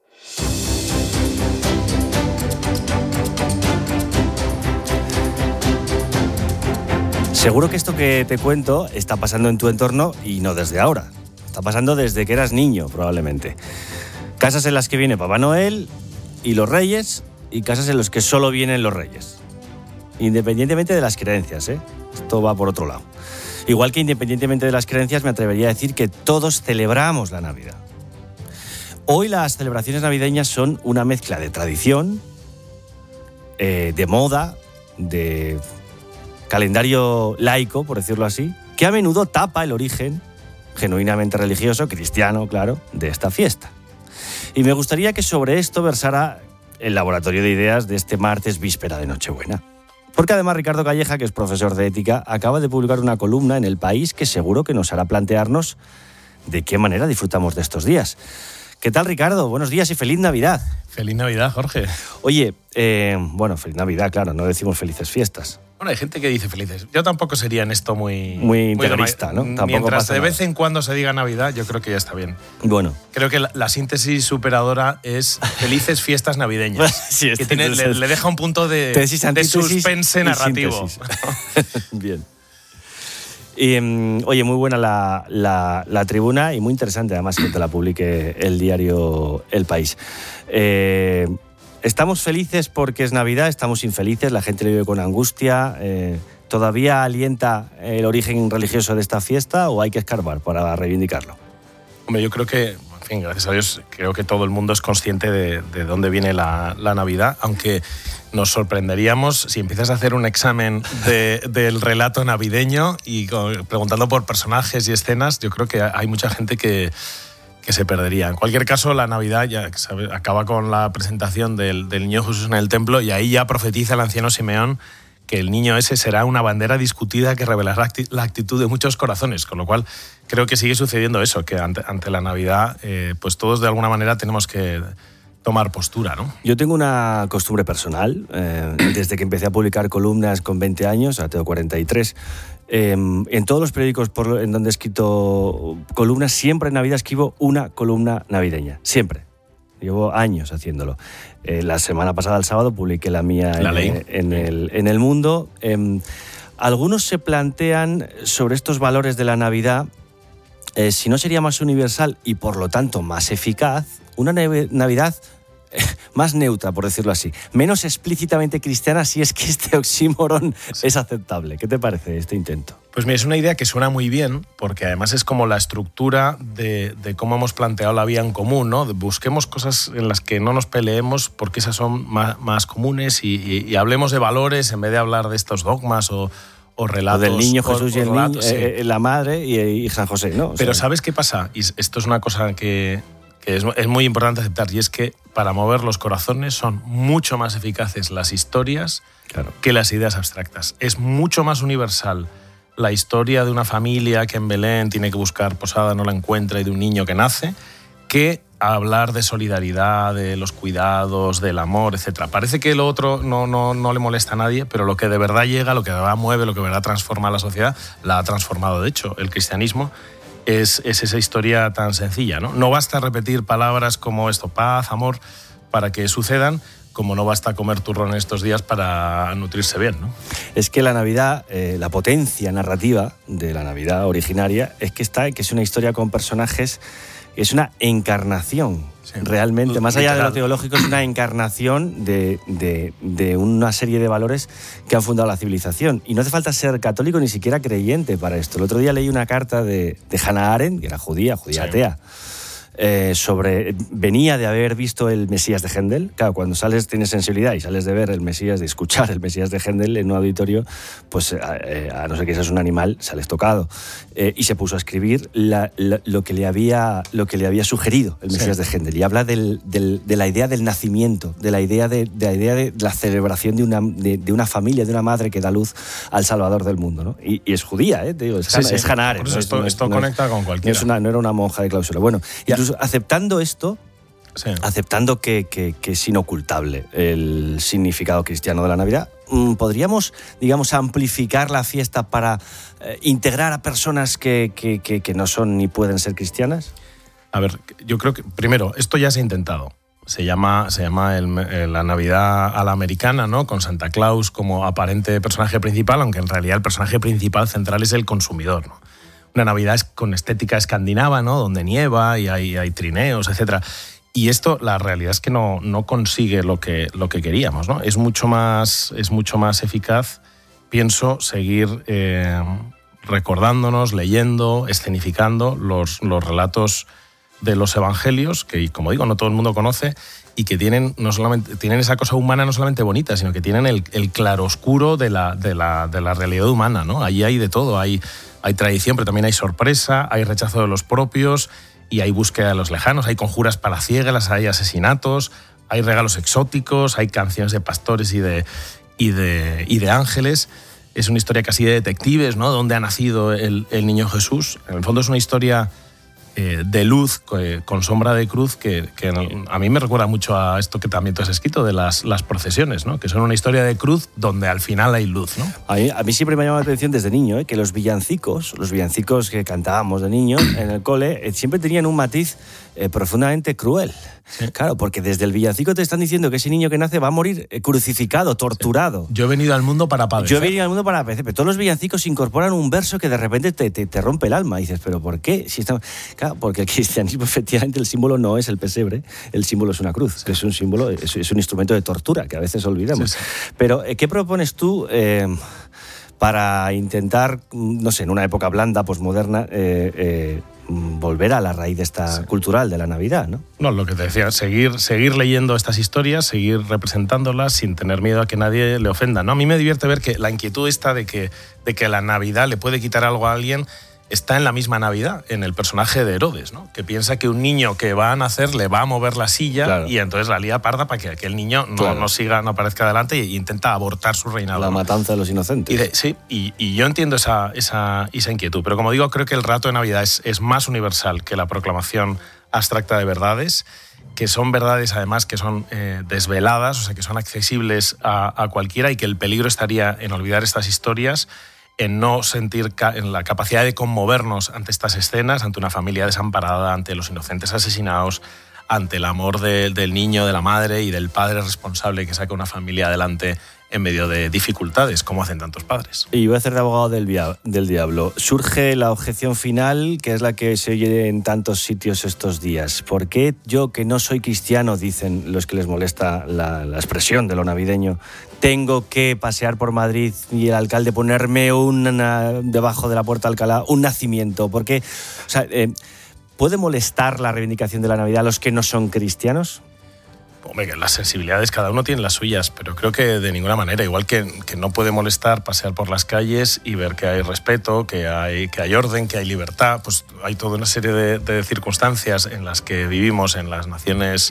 Seguro que esto que te cuento está pasando en tu entorno y no desde ahora. Está pasando desde que eras niño, probablemente. Casas en las que viene Papá Noel y los Reyes y casas en las que solo vienen los Reyes. Independientemente de las creencias, ¿eh? Esto va por otro lado. Igual que independientemente de las creencias, me atrevería a decir que todos celebramos la Navidad. Hoy las celebraciones navideñas son una mezcla de tradición, eh, de moda, de calendario laico, por decirlo así, que a menudo tapa el origen genuinamente religioso, cristiano, claro, de esta fiesta. Y me gustaría que sobre esto versara el laboratorio de ideas de este martes víspera de Nochebuena. Porque además Ricardo Calleja, que es profesor de ética, acaba de publicar una columna en El País que seguro que nos hará plantearnos de qué manera disfrutamos de estos días. ¿Qué tal, Ricardo? Buenos días y feliz Navidad. Feliz Navidad, Jorge. Oye, eh, bueno, feliz Navidad, claro, no decimos felices fiestas. Bueno, hay gente que dice felices. Yo tampoco sería en esto muy... Muy integrista, ¿no? Tampoco Mientras pasa de nada. Vez en cuando se diga Navidad, yo creo que ya está bien. Bueno. Creo que la, la síntesis superadora es felices fiestas navideñas. Sí, que tiene, le, le deja un punto de, tesis, de suspense narrativo. Bien. Y, um, oye, muy buena la, la, la tribuna y muy interesante además que te la publique el diario El País. Eh, Estamos felices porque es Navidad, estamos infelices, la gente lo vive con angustia. Eh, ¿Todavía alienta el origen religioso de esta fiesta o hay que escarbar para reivindicarlo? Hombre, yo creo que, en fin, gracias a Dios, creo que todo el mundo es consciente de, de dónde viene la, la Navidad, aunque nos sorprenderíamos si empiezas a hacer un examen de, del relato navideño y con, preguntando por personajes y escenas, yo creo que hay mucha gente que, que se perdería. En cualquier caso, la Navidad ya ¿sabes? acaba con la presentación del, del niño Jesús en el templo y ahí ya profetiza el anciano Simeón que el niño ese será una bandera discutida que revelará la actitud de muchos corazones, con lo cual creo que sigue sucediendo eso, que ante, ante la Navidad eh, pues todos de alguna manera tenemos que tomar postura, ¿no? Yo tengo una costumbre personal, eh, desde que empecé a publicar columnas con veinte años, ahora tengo cuarenta y tres, eh, en todos los periódicos por, en donde he escrito columnas, siempre en Navidad escribo una columna navideña, siempre. Llevo años haciéndolo. Eh, la semana pasada, el sábado, publiqué la mía la en, ley. en, el, en El Mundo. Eh, algunos se plantean sobre estos valores de la Navidad, eh, si no sería más universal y por lo tanto más eficaz, una Navidad eh, más neutra, por decirlo así, menos explícitamente cristiana, si es que este oxímoron sí. es aceptable. ¿Qué te parece este intento? Pues mira, es una idea que suena muy bien, porque además es como la estructura de, de cómo hemos planteado la vida en común, ¿no? Busquemos cosas en las que no nos peleemos, porque esas son más, más comunes, y, y, y hablemos de valores en vez de hablar de estos dogmas o, o relatos. O del niño Jesús o, y el relatos, niño, sí. eh, la madre y, y San José, ¿no? O Pero sea, ¿sabes qué pasa? Y esto es una cosa que, que es, es muy importante aceptar, y es que para mover los corazones son mucho más eficaces las historias claro. que las ideas abstractas. Es mucho más universal la historia de una familia que en Belén tiene que buscar posada, no la encuentra, y de un niño que nace, que hablar de solidaridad, de los cuidados, del amor, etcétera. Parece que lo otro no, no, no le molesta a nadie, pero lo que de verdad llega, lo que de verdad mueve, lo que de verdad transforma a la sociedad, la ha transformado, de hecho, el cristianismo. Es, es esa historia tan sencilla, ¿no? No basta repetir palabras como esto, paz, amor, para que sucedan, como no basta comer turrón estos días para nutrirse bien, ¿no? Es que la Navidad, eh, la potencia narrativa de la Navidad originaria es que está, que es una historia con personajes, es una encarnación, sí. realmente, más allá de lo teológico, es una encarnación de, de, de una serie de valores que han fundado la civilización. Y no hace falta ser católico ni siquiera creyente para esto. El otro día leí una carta de, de Hannah Arendt, que era judía, judía sí. atea, Eh, sobre venía de haber visto el Mesías de Händel. Claro, cuando sales tienes sensibilidad y sales de ver el Mesías, de escuchar el Mesías de Händel en un auditorio, pues eh, a no ser que seas un animal, sales tocado. Eh, y se puso a escribir la, la, lo, que le había, lo que le había sugerido el Mesías sí. de Händel, y habla del, del, de la idea del nacimiento, de la idea de, de, la, idea de la celebración de una, de, de una familia, de una madre que da luz al Salvador del mundo, ¿no? Y, y es judía, ¿eh? Te digo, es, sí, Hannah, sí. es Hannah Arendt. Por eso ¿no? esto, no es, esto no conecta es, con cualquiera. No, es una, no era una monja de clausura. Bueno, incluso aceptando esto, sí. aceptando que, que, que es inocultable el significado cristiano de la Navidad, ¿podríamos, digamos, amplificar la fiesta para eh, integrar a personas que, que, que, que no son ni pueden ser cristianas? A ver, yo creo que, primero, esto ya se ha intentado. Se llama, se llama el, la Navidad a la americana, ¿no? Con Santa Claus como aparente personaje principal, aunque en realidad el personaje principal central es el consumidor, ¿no? Una Navidad con estética escandinava, ¿no? Donde nieva y hay, hay trineos, etcétera. Y esto, la realidad es que no, no consigue lo que, lo que queríamos, ¿no? Es mucho más, es mucho más eficaz, pienso, seguir eh, recordándonos, leyendo, escenificando los, los relatos de los evangelios, que, como digo, no todo el mundo conoce, y que tienen, no solamente, tienen esa cosa humana no solamente bonita, sino que tienen el, el claroscuro de la, de, la, de la realidad humana, ¿no? Allí hay de todo, hay... Hay tradición, pero también hay sorpresa, hay rechazo de los propios y hay búsqueda de los lejanos, hay conjuras palaciegas, hay asesinatos, hay regalos exóticos, hay canciones de pastores y de, y de, y de ángeles. Es una historia casi de detectives, ¿no? ¿Dónde ha nacido el, el niño Jesús? En el fondo es una historia eh, de luz eh, con sombra de cruz que, que a mí me recuerda mucho a esto que también tú has escrito de las, las procesiones, ¿no? Que son una historia de cruz donde al final hay luz, ¿no? A mí, a mí siempre me ha llamado la atención desde niño, ¿eh? que los villancicos, los villancicos que cantábamos de niño en el cole, eh, siempre tenían un matiz eh, profundamente cruel. Sí. Claro, porque desde el villancico te están diciendo que ese niño que nace va a morir crucificado, torturado. Yo he venido al mundo para padecer. Yo he venido al mundo para padecer, pero todos los villancicos incorporan un verso que de repente te, te, te rompe el alma. Y dices, ¿pero por qué? Si está... Claro, porque el cristianismo, efectivamente, el símbolo no es el pesebre, el símbolo es una cruz, sí. que es un símbolo, es, es un instrumento de tortura, que a veces olvidamos. Sí, sí. Pero, ¿qué propones tú eh, para intentar, no sé, en una época blanda, posmoderna, eh, eh, volver a la raíz de esta sí. cultural de la Navidad, ¿no? No, lo que te decía, seguir, seguir leyendo estas historias, seguir representándolas sin tener miedo a que nadie le ofenda, ¿no? A mí me divierte ver que la inquietud esta de que, de que la Navidad le puede quitar algo a alguien está en la misma Navidad, en el personaje de Herodes, ¿no? Que piensa que un niño que va a nacer le va a mover la silla claro. y entonces la lía parda para que aquel niño no, claro. no siga, no aparezca adelante e intenta abortar su reinado. La matanza de los inocentes. Y de, sí, y, y yo entiendo esa, esa, esa inquietud, pero como digo, creo que el relato de Navidad es, es más universal que la proclamación abstracta de verdades, que son verdades además que son eh, desveladas, o sea, que son accesibles a, a cualquiera y que el peligro estaría en olvidar estas historias, en no sentir ca- en la capacidad de conmovernos ante estas escenas, ante una familia desamparada, ante los inocentes asesinados, ante el amor de, del niño, de la madre y del padre responsable que saca una familia adelante en medio de dificultades, como hacen tantos padres. Y voy a hacer de abogado del, via- del diablo. Surge la objeción final, que es la que se oye en tantos sitios estos días. ¿Por qué yo, que no soy cristiano, dicen los que les molesta la, la expresión de lo navideño, tengo que pasear por Madrid y el alcalde ponerme una, debajo de la puerta de Alcalá un nacimiento? ¿Por qué? O sea, eh, ¿puede molestar la reivindicación de la Navidad a los que no son cristianos? Hombre, que las sensibilidades, cada uno tiene las suyas, pero creo que de ninguna manera, igual que, que no puede molestar pasear por las calles y ver que hay respeto, que hay, que hay orden, que hay libertad, pues hay toda una serie de, de circunstancias en las que vivimos en las naciones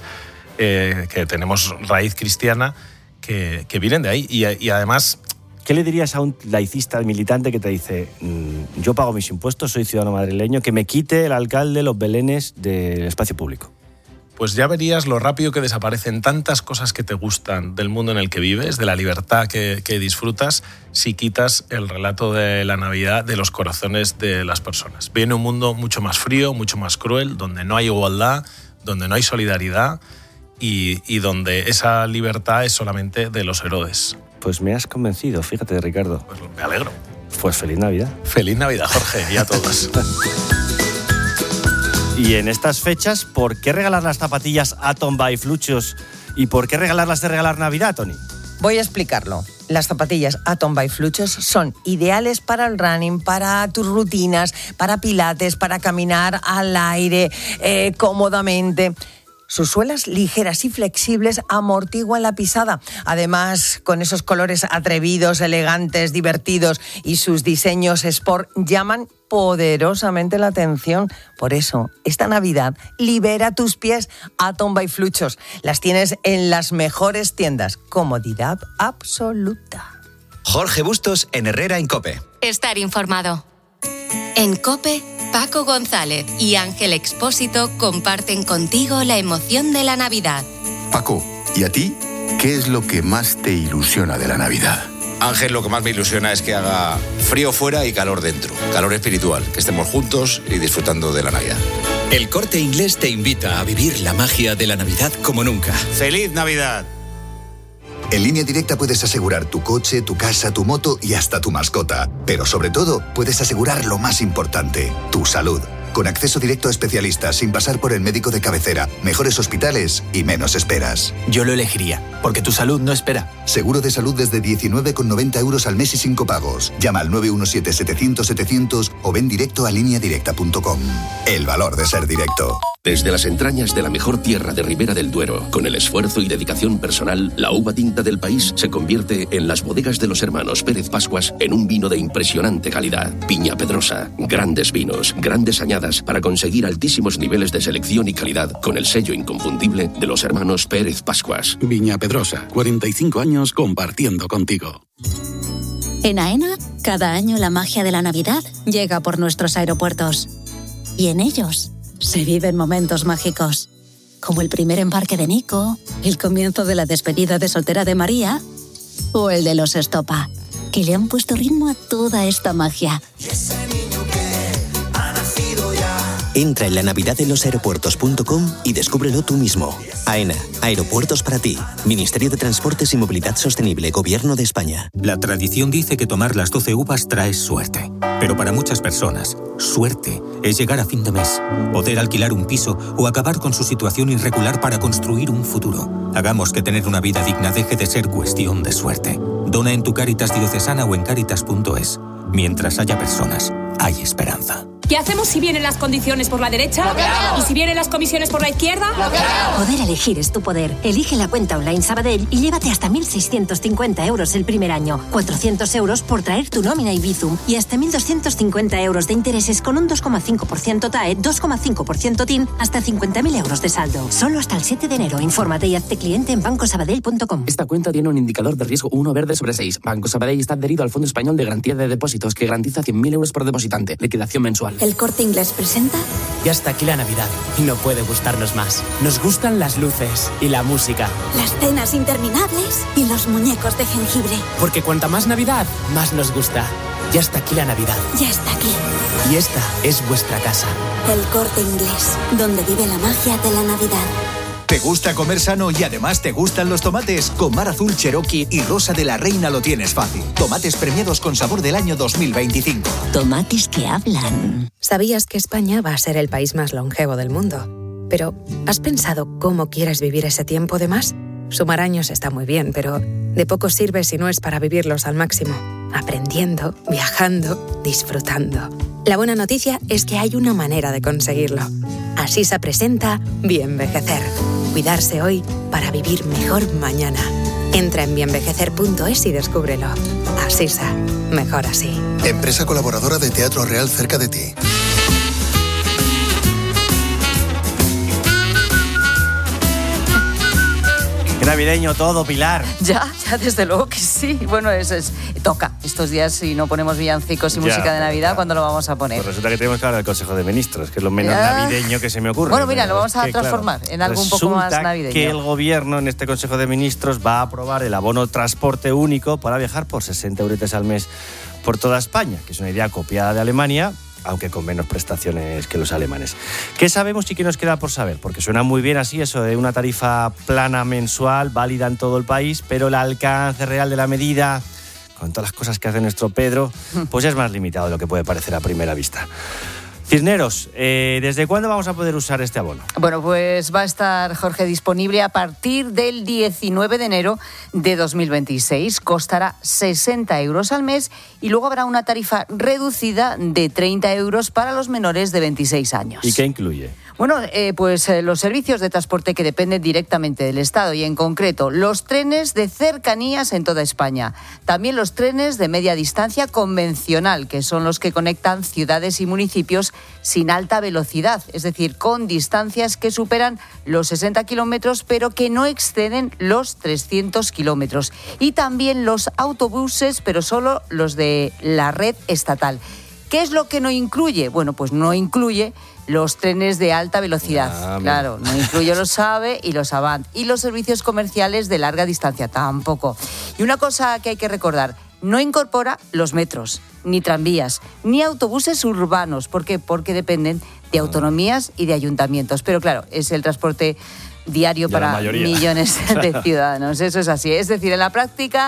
eh, que tenemos raíz cristiana que, que vienen de ahí y, y además... ¿Qué le dirías a un laicista militante que te dice, mmm, yo pago mis impuestos, soy ciudadano madrileño, que me quite el alcalde los belenes del espacio público? Pues ya verías lo rápido que desaparecen tantas cosas que te gustan del mundo en el que vives, de la libertad que, que disfrutas, si quitas el relato de la Navidad de los corazones de las personas. Viene un mundo mucho más frío, mucho más cruel, donde no hay igualdad, donde no hay solidaridad y, y donde esa libertad es solamente de los Herodes. Pues me has convencido, fíjate, Ricardo. Pues me alegro. Pues feliz Navidad. Feliz Navidad, Jorge, y a todos. Y en estas fechas, ¿por qué regalar las zapatillas Atom by Fluchos? ¿Y por qué regalarlas de regalar Navidad, Tony? Voy a explicarlo. Las zapatillas Atom by Fluchos son ideales para el running, para tus rutinas, para pilates, para caminar al aire eh, cómodamente. Sus suelas ligeras y flexibles amortiguan la pisada. Además, con esos colores atrevidos, elegantes, divertidos y sus diseños sport llaman poderosamente la atención. Por eso, esta Navidad, libera tus pies Atom by Fluchos. Las tienes en las mejores tiendas. Comodidad absoluta. Jorge Bustos en Herrera en COPE. Estar informado. En COPE, Paco González y Ángel Expósito comparten contigo la emoción de la Navidad. Paco, ¿y a ti qué es lo que más te ilusiona de la Navidad? Ángel, lo que más me ilusiona es que haga frío fuera y calor dentro. Calor espiritual, que estemos juntos y disfrutando de la Navidad. El Corte Inglés te invita a vivir la magia de la Navidad como nunca. ¡Feliz Navidad! En Línea Directa puedes asegurar tu coche, tu casa, tu moto y hasta tu mascota. Pero sobre todo, puedes asegurar lo más importante, tu salud. Con acceso directo a especialistas, sin pasar por el médico de cabecera, mejores hospitales y menos esperas. Yo lo elegiría, porque tu salud no espera. Seguro de salud desde diecinueve con noventa euros al mes y sin copagos. Llama al nueve uno siete, setecientos, setecientos o ven directo a línea directa punto com. El valor de ser directo. Desde las entrañas de la mejor tierra de Ribera del Duero, con el esfuerzo y dedicación personal, la uva tinta del país se convierte en las bodegas de los hermanos Pérez Pascuas en un vino de impresionante calidad. Viña Pedrosa, grandes vinos, grandes añadas para conseguir altísimos niveles de selección y calidad con el sello inconfundible de los hermanos Pérez Pascuas. Viña Pedrosa, cuarenta y cinco años compartiendo contigo. En AENA, cada año la magia de la Navidad llega por nuestros aeropuertos. Y en ellos se viven momentos mágicos, como el primer embarque de Nico, el comienzo de la despedida de soltera de María o el de los Estopa, que le han puesto ritmo a toda esta magia. Y ese niño que ha nacido ya Entra en la navidad en los aeropuertos punto com y descúbrelo tú mismo. AENA, aeropuertos para ti. Ministerio de Transportes y Movilidad Sostenible, Gobierno de España. La tradición dice que tomar las doce uvas trae suerte. Pero para muchas personas, suerte es llegar a fin de mes, poder alquilar un piso o acabar con su situación irregular para construir un futuro. Hagamos que tener una vida digna deje de ser cuestión de suerte. Dona en tu Cáritas diocesana o en cáritas punto es. Mientras haya personas, hay esperanza. ¿Qué hacemos si vienen las condiciones por la derecha? ¿Y si vienen las comisiones por la izquierda? Poder elegir es tu poder. Elige la cuenta online Sabadell y llévate hasta mil seiscientos cincuenta euros el primer año, cuatrocientos euros por traer tu nómina y Bizum y hasta mil doscientos cincuenta euros de intereses con un dos coma cinco por ciento T A E, dos coma cinco por ciento T I N, hasta cincuenta mil euros de saldo. Solo hasta el siete de enero. Infórmate y hazte cliente en banco sabadell punto com. Esta cuenta tiene un indicador de riesgo uno verde sobre seis. Banco Sabadell está adherido al Fondo Español de Garantía de Depósitos, que garantiza cien mil euros por depositante. Liquidación mensual. El Corte Inglés presenta... Ya está aquí la Navidad y no puede gustarnos más. Nos gustan las luces y la música. Las cenas interminables y los muñecos de jengibre. Porque cuanta más Navidad, más nos gusta. Ya está aquí la Navidad. Ya está aquí. Y esta es vuestra casa. El Corte Inglés, donde vive la magia de la Navidad. ¿Te gusta comer sano y además te gustan los tomates? Con Mar Azul, Cherokee y Rosa de la Reina lo tienes fácil. Tomates premiados con sabor del año dos mil veinticinco. Tomates que hablan. ¿Sabías que España va a ser el país más longevo del mundo? Pero, ¿has pensado cómo quieres vivir ese tiempo de más? Sumar años está muy bien, pero de poco sirve si no es para vivirlos al máximo. Aprendiendo, viajando, disfrutando. La buena noticia es que hay una manera de conseguirlo. Asisa presenta Bienvejecer. Cuidarse hoy para vivir mejor mañana. Entra en bienvejecer punto es y descúbrelo. Asisa. Mejor así. Empresa colaboradora de Teatro Real cerca de ti. Navideño todo, Pilar. Ya, ya desde luego que sí. Bueno, es, es toca estos días si no ponemos villancicos y Ya, música de Navidad, ya. ¿cuándo lo vamos a poner? Pues resulta que tenemos que hablar del Consejo de Ministros, que es lo menos Ya. navideño que se me ocurre. Bueno, mira, lo vamos a Que, transformar claro, en algo un poco más resulta navideño. que el Gobierno en este Consejo de Ministros va a aprobar el abono transporte único para viajar por sesenta euros al mes por toda España, que es una idea copiada de Alemania, aunque con menos prestaciones que los alemanes. ¿Qué sabemos y qué nos queda por saber? Porque suena muy bien así eso de una tarifa plana mensual, válida en todo el país, pero el alcance real de la medida, con todas las cosas que hace nuestro Pedro, pues es más limitado de lo que puede parecer a primera vista. Cisneros, eh, ¿desde cuándo vamos a poder usar este abono? Bueno, pues va a estar, Jorge, disponible a partir del diecinueve de enero de dos mil veintiséis. Costará sesenta euros al mes y luego habrá una tarifa reducida de treinta euros para los menores de veintiséis años. ¿Y qué incluye? Bueno, eh, pues eh, los servicios de transporte que dependen directamente del Estado y en concreto los trenes de cercanías en toda España. También los trenes de media distancia convencional, que son los que conectan ciudades y municipios sin alta velocidad, es decir, con distancias que superan los sesenta kilómetros pero que no exceden los trescientos kilómetros. Y también los autobuses, pero solo los de la red estatal. ¿Qué es lo que no incluye? Bueno, pues no incluye los trenes de alta velocidad. Ah, claro, no incluye los AVE y los Avant. Y los servicios comerciales de larga distancia tampoco. Y una cosa que hay que recordar, no incorpora los metros, ni tranvías, ni autobuses urbanos. ¿Por qué? Porque dependen de autonomías y de ayuntamientos. Pero claro, es el transporte diario para millones de ciudadanos. Eso es así. Es decir, en la práctica,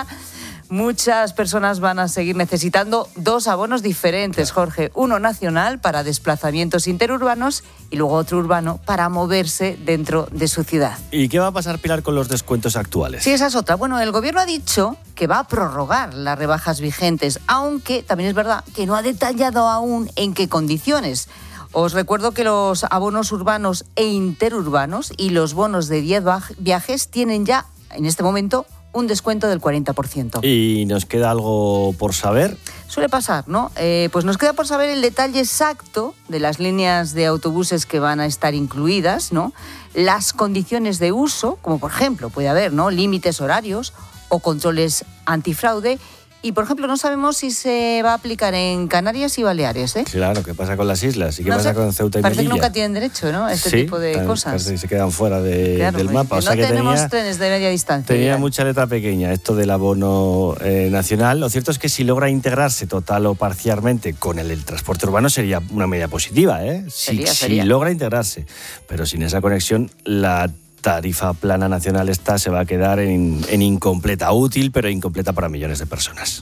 muchas personas van a seguir necesitando dos abonos diferentes, Jorge. Uno nacional para desplazamientos interurbanos y luego otro urbano para moverse dentro de su ciudad. ¿Y qué va a pasar, Pilar, con los descuentos actuales? Sí, esa es otra. Bueno, el Gobierno ha dicho que va a prorrogar las rebajas vigentes, aunque también es verdad que no ha detallado aún en qué condiciones. Os recuerdo que los abonos urbanos e interurbanos y los bonos de diez viajes tienen ya, en este momento, un descuento del cuarenta por ciento. ¿Y nos queda algo por saber? Suele pasar, ¿no? Eh, pues nos queda por saber el detalle exacto de las líneas de autobuses que van a estar incluidas, ¿no? Las condiciones de uso, como por ejemplo puede haber, ¿no?, límites horarios o controles antifraude, Y, por ejemplo, no sabemos si se va a aplicar en Canarias y Baleares, ¿eh? Claro, ¿qué pasa con las islas? ¿Y qué No pasa sé, con Ceuta y parece Melilla? que nunca tienen derecho, ¿no? Este sí, tipo de cosas. Casi se quedan fuera de, Claro, del mapa. que O sea no que tenemos tenía, trenes de media distancia. tenía ya. mucha letra pequeña esto del abono eh, nacional. Lo cierto es que si logra integrarse total o parcialmente con el, el transporte urbano sería una medida positiva, ¿eh? Si, Sería, si sería. logra integrarse. Pero sin esa conexión, la tarifa plana nacional esta se va a quedar en, en incompleta, útil, pero incompleta para millones de personas.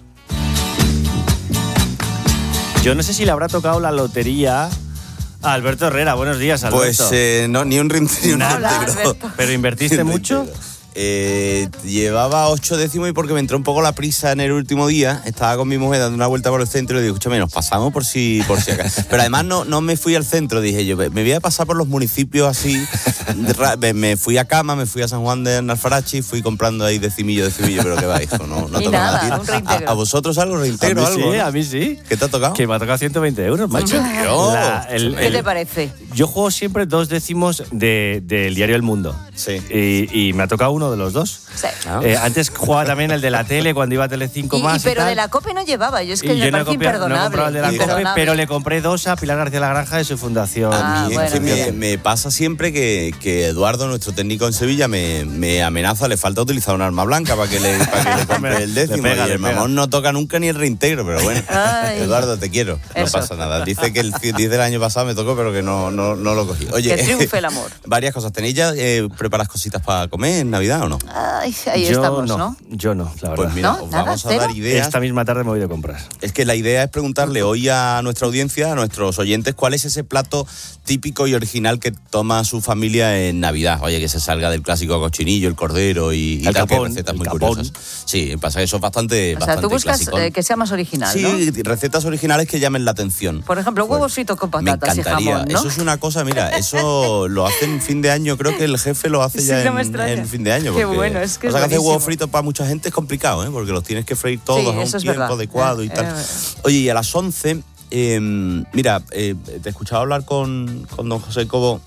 Yo no sé si le habrá tocado la lotería a Alberto Herrera. Buenos días, Alberto. Pues eh, no, ni un, rin- ni un Nada, reintegro. ¿Pero invertiste mucho? Eh, llevaba ocho décimos y porque me entró un poco la prisa en el último día, estaba con mi mujer dando una vuelta por el centro y le digo, escúchame, nos pasamos por si, por si acaso. Pero además no, no me fui al centro, dije yo, me voy a pasar por los municipios así. Me, me fui a Cama, me fui a San Juan de Alfarachi, fui comprando ahí decimillo, decimillo, pero qué va, hijo, no, no Y toca nada, nada. un reintegro. ¿A, a vosotros algo reintegro? A mí algo, sí, ¿no? a mí sí. ¿Qué te ha tocado? Que me ha tocado ciento veinte euros, macho. La- el- ¿Qué el- te parece? Yo juego siempre dos décimos de- del diario El Mundo. Sí. Y, y me ha tocado uno de los dos. Sí. Eh, antes jugaba también el de la tele cuando iba a Telecinco Y, más. y, pero y tal. de la COPE no llevaba, yo es que Y me yo no he, parece copiado, no he imperdonable. comprado el de la COPE, imperdonable. pero le compré dos a Pilar García La Granja de su fundación. A mí Ah, es que bueno. me, me pasa siempre que, que Eduardo, nuestro técnico en Sevilla, me, me amenaza, le falta utilizar un arma blanca para que le, para que le compre el décimo. Le pega, y el le pega. mamón no toca nunca ni el reintegro, pero bueno. Ay. Eduardo, te quiero. No Eso. pasa nada. Dice que el, dice el año pasado me tocó, pero que no, no, no lo cogí. Oye, Que triunfe el amor. varias cosas. ¿Tenéis ya eh, preparadas cositas para comer en Navidad o no? Ay, ahí yo estamos, no, ¿no? Yo no, la verdad. Pues mira, ¿No? os ¿Nada? vamos a ¿Cero? dar ideas. Esta misma tarde me voy de compras. Es que la idea es preguntarle hoy a nuestra audiencia, a nuestros oyentes, cuál es ese plato típico y original que toma su familia en Navidad. Oye, que se salga del clásico cochinillo, el cordero y, y El tal, que hay capón, recetas el muy capón. curiosas. Sí, pasa que eso es bastante, O sea, bastante tú buscas clasicón. eh, que sea más original, Sí, ¿no? recetas originales que llamen la atención. Por ejemplo, huevos fritos con Me patatas y encantaría. jamón, ¿no? Eso es una cosa, mira, eso lo hacen en fin de año. Creo que el jefe lo hace Sí, ya no me en, extraña. en fin de año. Qué porque- bueno, es que o es sea, que hacer buenísimo. huevos fritos para mucha gente es complicado, ¿eh? Porque los tienes que freír todos Sí, a un eso es tiempo verdad. adecuado y Eh, tal. eh, Oye, y a las once, eh, mira, eh, te escuchaba hablar con, con don José Cobo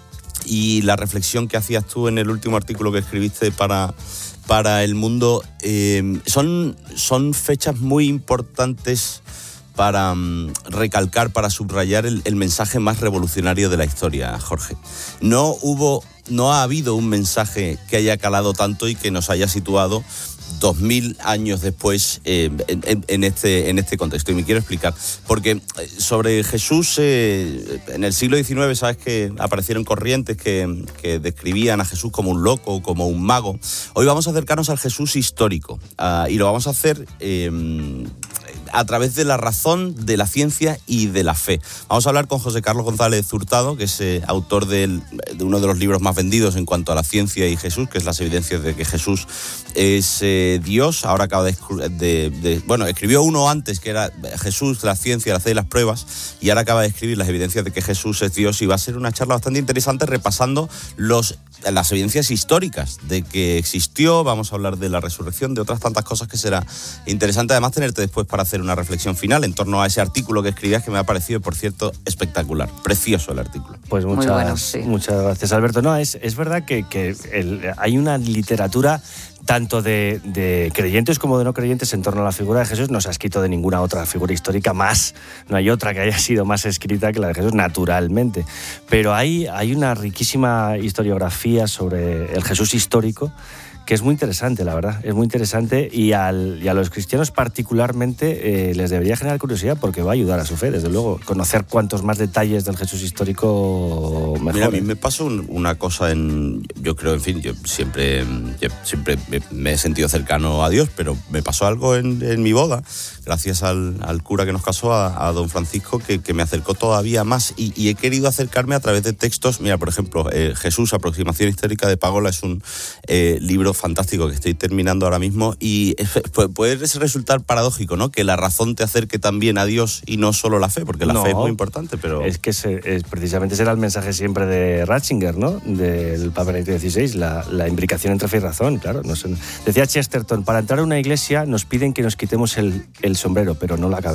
y la reflexión que hacías tú en el último artículo que escribiste para, para El Mundo. Eh, son, son fechas muy importantes para um, recalcar, para subrayar el, el mensaje más revolucionario de la historia, Jorge. No hubo, no ha habido un mensaje que haya calado tanto y que nos haya situado dos mil años después eh, en, en, este, en este contexto. Y me quiero explicar. Porque sobre Jesús, eh, en el siglo diecinueve, sabes que aparecieron corrientes que, que describían a Jesús como un loco, como un mago. Hoy vamos a acercarnos al Jesús histórico. Uh, y lo vamos a hacer Eh, a través de la razón, de la ciencia y de la fe. Vamos a hablar con José Carlos González Hurtado, que es eh, autor del, de uno de los libros más vendidos en cuanto a la ciencia y Jesús, que es Las evidencias de que Jesús es eh, Dios. Ahora acaba de, de, de... Bueno, escribió uno antes, que era Jesús, la ciencia, la fe y las pruebas, y ahora acaba de escribir Las evidencias de que Jesús es Dios, y va a ser una charla bastante interesante repasando los, las evidencias históricas de que existió. Vamos a hablar de la resurrección, de otras tantas cosas que será interesante además tenerte después para hacer una reflexión final en torno a ese artículo que escribías, que me ha parecido, por cierto, espectacular. Precioso el artículo. Pues muchas, bueno, sí. muchas gracias, Alberto. No, es, es verdad que, que el, hay una literatura tanto de, de creyentes como de no creyentes en torno a la figura de Jesús. No se ha escrito de ninguna otra figura histórica más. No hay otra que haya sido más escrita que la de Jesús, naturalmente. Pero hay, hay una riquísima historiografía sobre el Jesús histórico, que es muy interesante, la verdad, es muy interesante, y, al, y a los cristianos particularmente eh, les debería generar curiosidad porque va a ayudar a su fe, desde luego. Conocer cuantos más detalles del Jesús histórico, mejor. Mira, a mí me pasó un, una cosa en... Yo creo, en fin, yo siempre, yo siempre me, me he sentido cercano a Dios, pero me pasó algo en, en mi boda, gracias al, al cura que nos casó, a, a don Francisco, que, que me acercó todavía más, y, y he querido acercarme a través de textos. Mira, por ejemplo, eh, Jesús, aproximación histórica de Pagola, es un eh, libro fantástico que estoy terminando ahora mismo, y es, puede resultar paradójico, ¿no? Que la razón te acerque también a Dios y no solo la fe, porque la No, fe es muy importante, pero... Es que se, es, precisamente ese era el mensaje siempre de Ratzinger, ¿no? Del Papa Benedicto dieciséis, la, la imbricación entre fe y razón, claro. No sé. Decía Chesterton, para entrar a una iglesia nos piden que nos quitemos el, el sombrero, pero no la cabeza. Claro.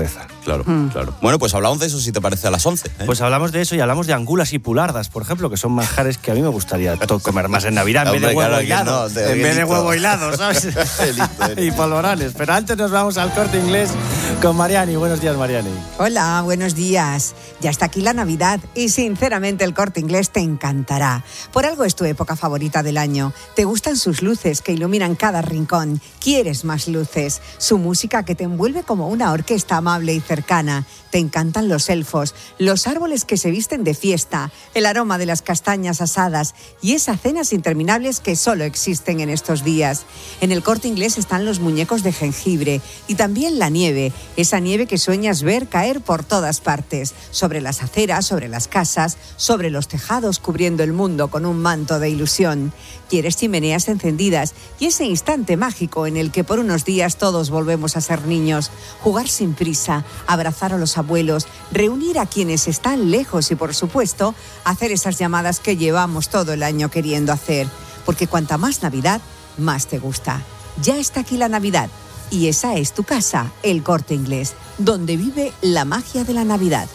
Claro, mm. claro. Bueno, pues hablamos de eso, si te parece, a las once. ¿eh? Pues hablamos de eso y hablamos de angulas y pulardas, por ejemplo, que son manjares que a mí me gustaría comer más en Navidad, en vez de huevo hilado. No, en vez de huevo hilado, ¿sabes? Y polvorones. Pero antes nos vamos al Corte Inglés con Mariani. Buenos días, Mariani. Hola, buenos días. Ya está aquí la Navidad y sinceramente el Corte Inglés te encantará. Por algo es tu época favorita del año. Te gustan sus luces que iluminan cada rincón. Quieres más luces. Su música que te envuelve como una orquesta amable y cercana. Te encantan los elfos, los árboles que se visten de fiesta, el aroma de las castañas asadas y esas cenas interminables que solo existen en estos días. En el Corte Inglés están los muñecos de jengibre y también la nieve, esa nieve que sueñas ver caer por todas partes, sobre las aceras, sobre las casas, sobre los tejados, cubriendo el mundo con un manto de ilusión. Quieres chimeneas encendidas y ese instante mágico en el que por unos días todos volvemos a ser niños, jugar sin prisa, abrazar a los abuelos, reunir a quienes están lejos y, por supuesto, hacer esas llamadas que llevamos todo el año queriendo hacer. Porque cuanta más Navidad, más te gusta. Ya está aquí la Navidad y esa es tu casa, el Corte Inglés, donde vive la magia de la Navidad.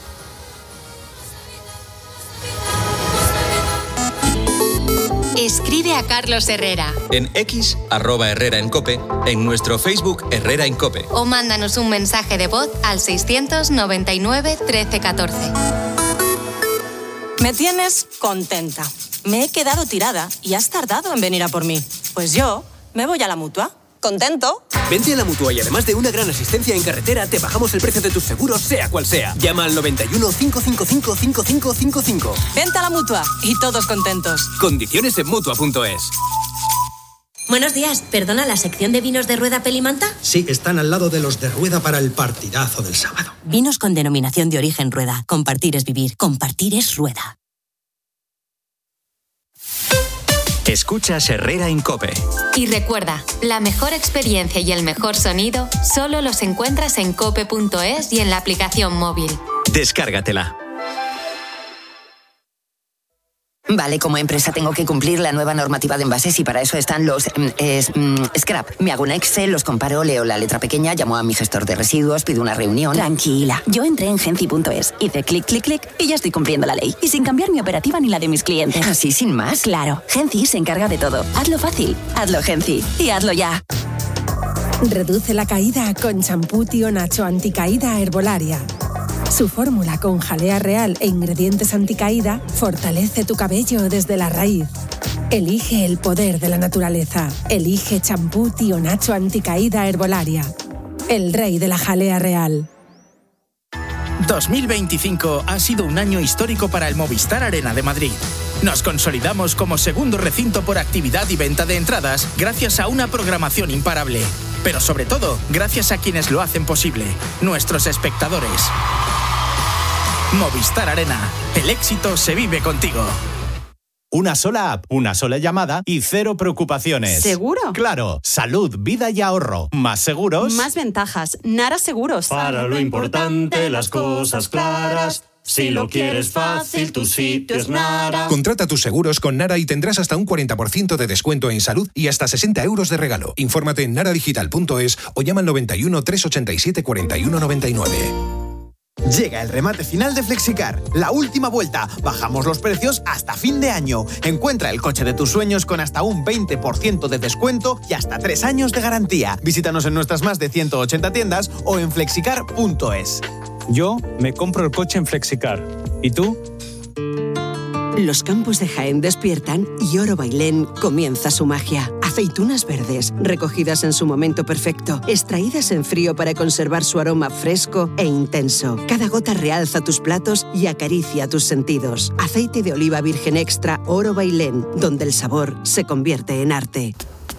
Escribe a Carlos Herrera. En X, arroba Herrera en Cope, en nuestro Facebook Herrera en Cope. O mándanos un mensaje de voz al seiscientos noventa y nueve trece catorce. Me tienes contenta. Me he quedado tirada y has tardado en venir a por mí. Pues yo me voy a la Mutua. ¿Contento? Vente a la Mutua y además de una gran asistencia en carretera, te bajamos el precio de tus seguros, sea cual sea. Llama al noventa y uno, cinco cinco cinco, cinco cinco cinco cinco. Vente a la Mutua y todos contentos. Condiciones en Mutua punto es. Buenos días, ¿perdona la sección de vinos de Rueda Pelimanta? Sí, están al lado de los de Rueda para el partidazo del sábado. Vinos con denominación de origen Rueda. Compartir es vivir, compartir es Rueda. Escuchas Herrera en Cope. Y recuerda, la mejor experiencia y el mejor sonido solo los encuentras en cope punto es y en la aplicación móvil. Descárgatela. Vale, como empresa tengo que cumplir la nueva normativa de envases y para eso están los eh, eh, scrap. Me hago un Excel, los comparo, leo la letra pequeña, llamo a mi gestor de residuos, pido una reunión. Tranquila, yo entré en genci punto es, hice clic, clic, clic y ya estoy cumpliendo la ley. Y sin cambiar mi operativa ni la de mis clientes. ¿Así sin más? Claro, Genci se encarga de todo. Hazlo fácil, hazlo Genci y hazlo ya. Reduce la caída con champú Tío Nacho Anticaída Herbolaria. Su fórmula con jalea real e ingredientes anticaída fortalece tu cabello desde la raíz. Elige el poder de la naturaleza. Elige champú Tío Nacho Anticaída Herbolaria. El rey de la jalea real. dos mil veinticinco ha sido un año histórico para el Movistar Arena de Madrid. Nos consolidamos como segundo recinto por actividad y venta de entradas gracias a una programación imparable. Pero sobre todo, gracias a quienes lo hacen posible, nuestros espectadores. Movistar Arena. El éxito se vive contigo. Una sola app, una sola llamada y cero preocupaciones. ¿Seguro? Claro. Salud, vida y ahorro. Más seguros. Más ventajas. Nara Seguros. Para lo importante, las cosas claras. Si lo quieres fácil, tu sitio es Nara. Contrata tus seguros con Nara y tendrás hasta un cuarenta por ciento de descuento en salud y hasta sesenta euros de regalo. Infórmate en nara digital punto es o llama al noventa y uno, trescientos ochenta y siete, cuarenta y uno noventa y nueve. Llega el remate final de Flexicar, la última vuelta. Bajamos los precios hasta fin de año. Encuentra el coche de tus sueños con hasta un veinte por ciento de descuento y hasta tres años de garantía. Visítanos en nuestras más de ciento ochenta tiendas o en flexicar punto es. Yo me compro el coche en Flexicar. ¿Y tú? Los campos de Jaén despiertan y Oro Bailén comienza su magia. Aceitunas verdes, recogidas en su momento perfecto, extraídas en frío para conservar su aroma fresco e intenso. Cada gota realza tus platos y acaricia tus sentidos. Aceite de oliva virgen extra Oro Bailén, donde el sabor se convierte en arte.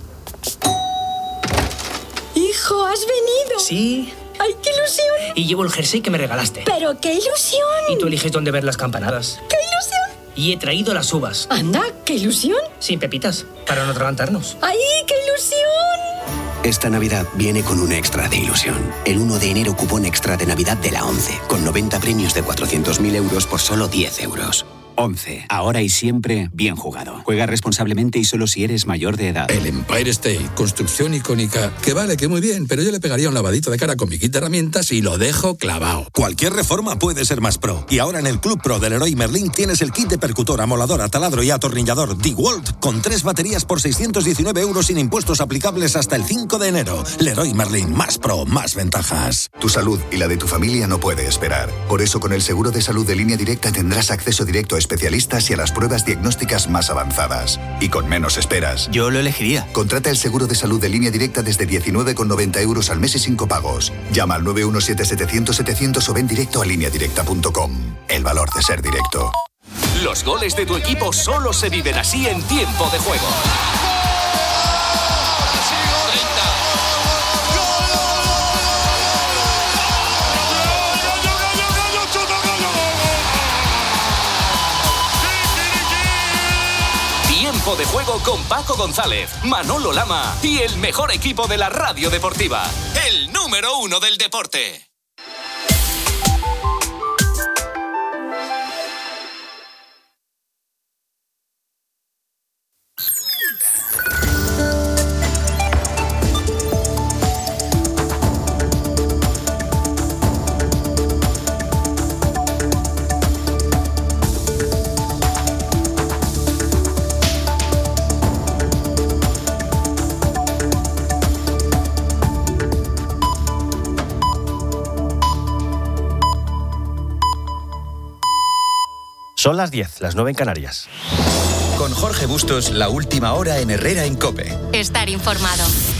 ¡Hijo, has venido! Sí. ¡Ay, qué ilusión! Y llevo el jersey que me regalaste. ¡Pero qué ilusión! Y tú eliges dónde ver las campanadas. ¡Qué ilusión! Y he traído las uvas. ¡Anda, qué ilusión! Sin pepitas, para no atragantarnos. ¡Ay, qué ilusión! Esta Navidad viene con un extra de ilusión. El uno de enero cupón extra de Navidad de la ONCE, con noventa premios de cuatrocientos mil euros por solo diez euros. once. Ahora y siempre, bien jugado. Juega responsablemente y solo si eres mayor de edad. El Empire State, construcción icónica, que vale, que muy bien, pero yo le pegaría un lavadito de cara con mi kit de herramientas y lo dejo clavado. Cualquier reforma puede ser más pro. Y ahora en el Club Pro del Leroy Merlin tienes el kit de percutor, amolador, taladro y atornillador DeWalt con tres baterías por seiscientos diecinueve euros sin impuestos aplicables hasta el cinco de enero. Leroy Merlin, más pro, más ventajas. Tu salud y la de tu familia no puede esperar. Por eso con el seguro de salud de Línea Directa tendrás acceso directo a especialistas y a las pruebas diagnósticas más avanzadas. Y con menos esperas. Yo lo elegiría. Contrata el seguro de salud de Línea Directa desde diecinueve con noventa euros al mes y sin copagos. Llama al nueve uno siete setecientos setecientos o ven directo a línea directa punto com. El valor de ser directo. Los goles de tu equipo solo se viven así en Tiempo de Juego. Tiempo de Juego con Paco González, Manolo Lama y el mejor equipo de la radio deportiva. El número uno del deporte. Son las diez, las nueve en Canarias. Con Jorge Bustos, la última hora en Herrera en COPE. Estar informado.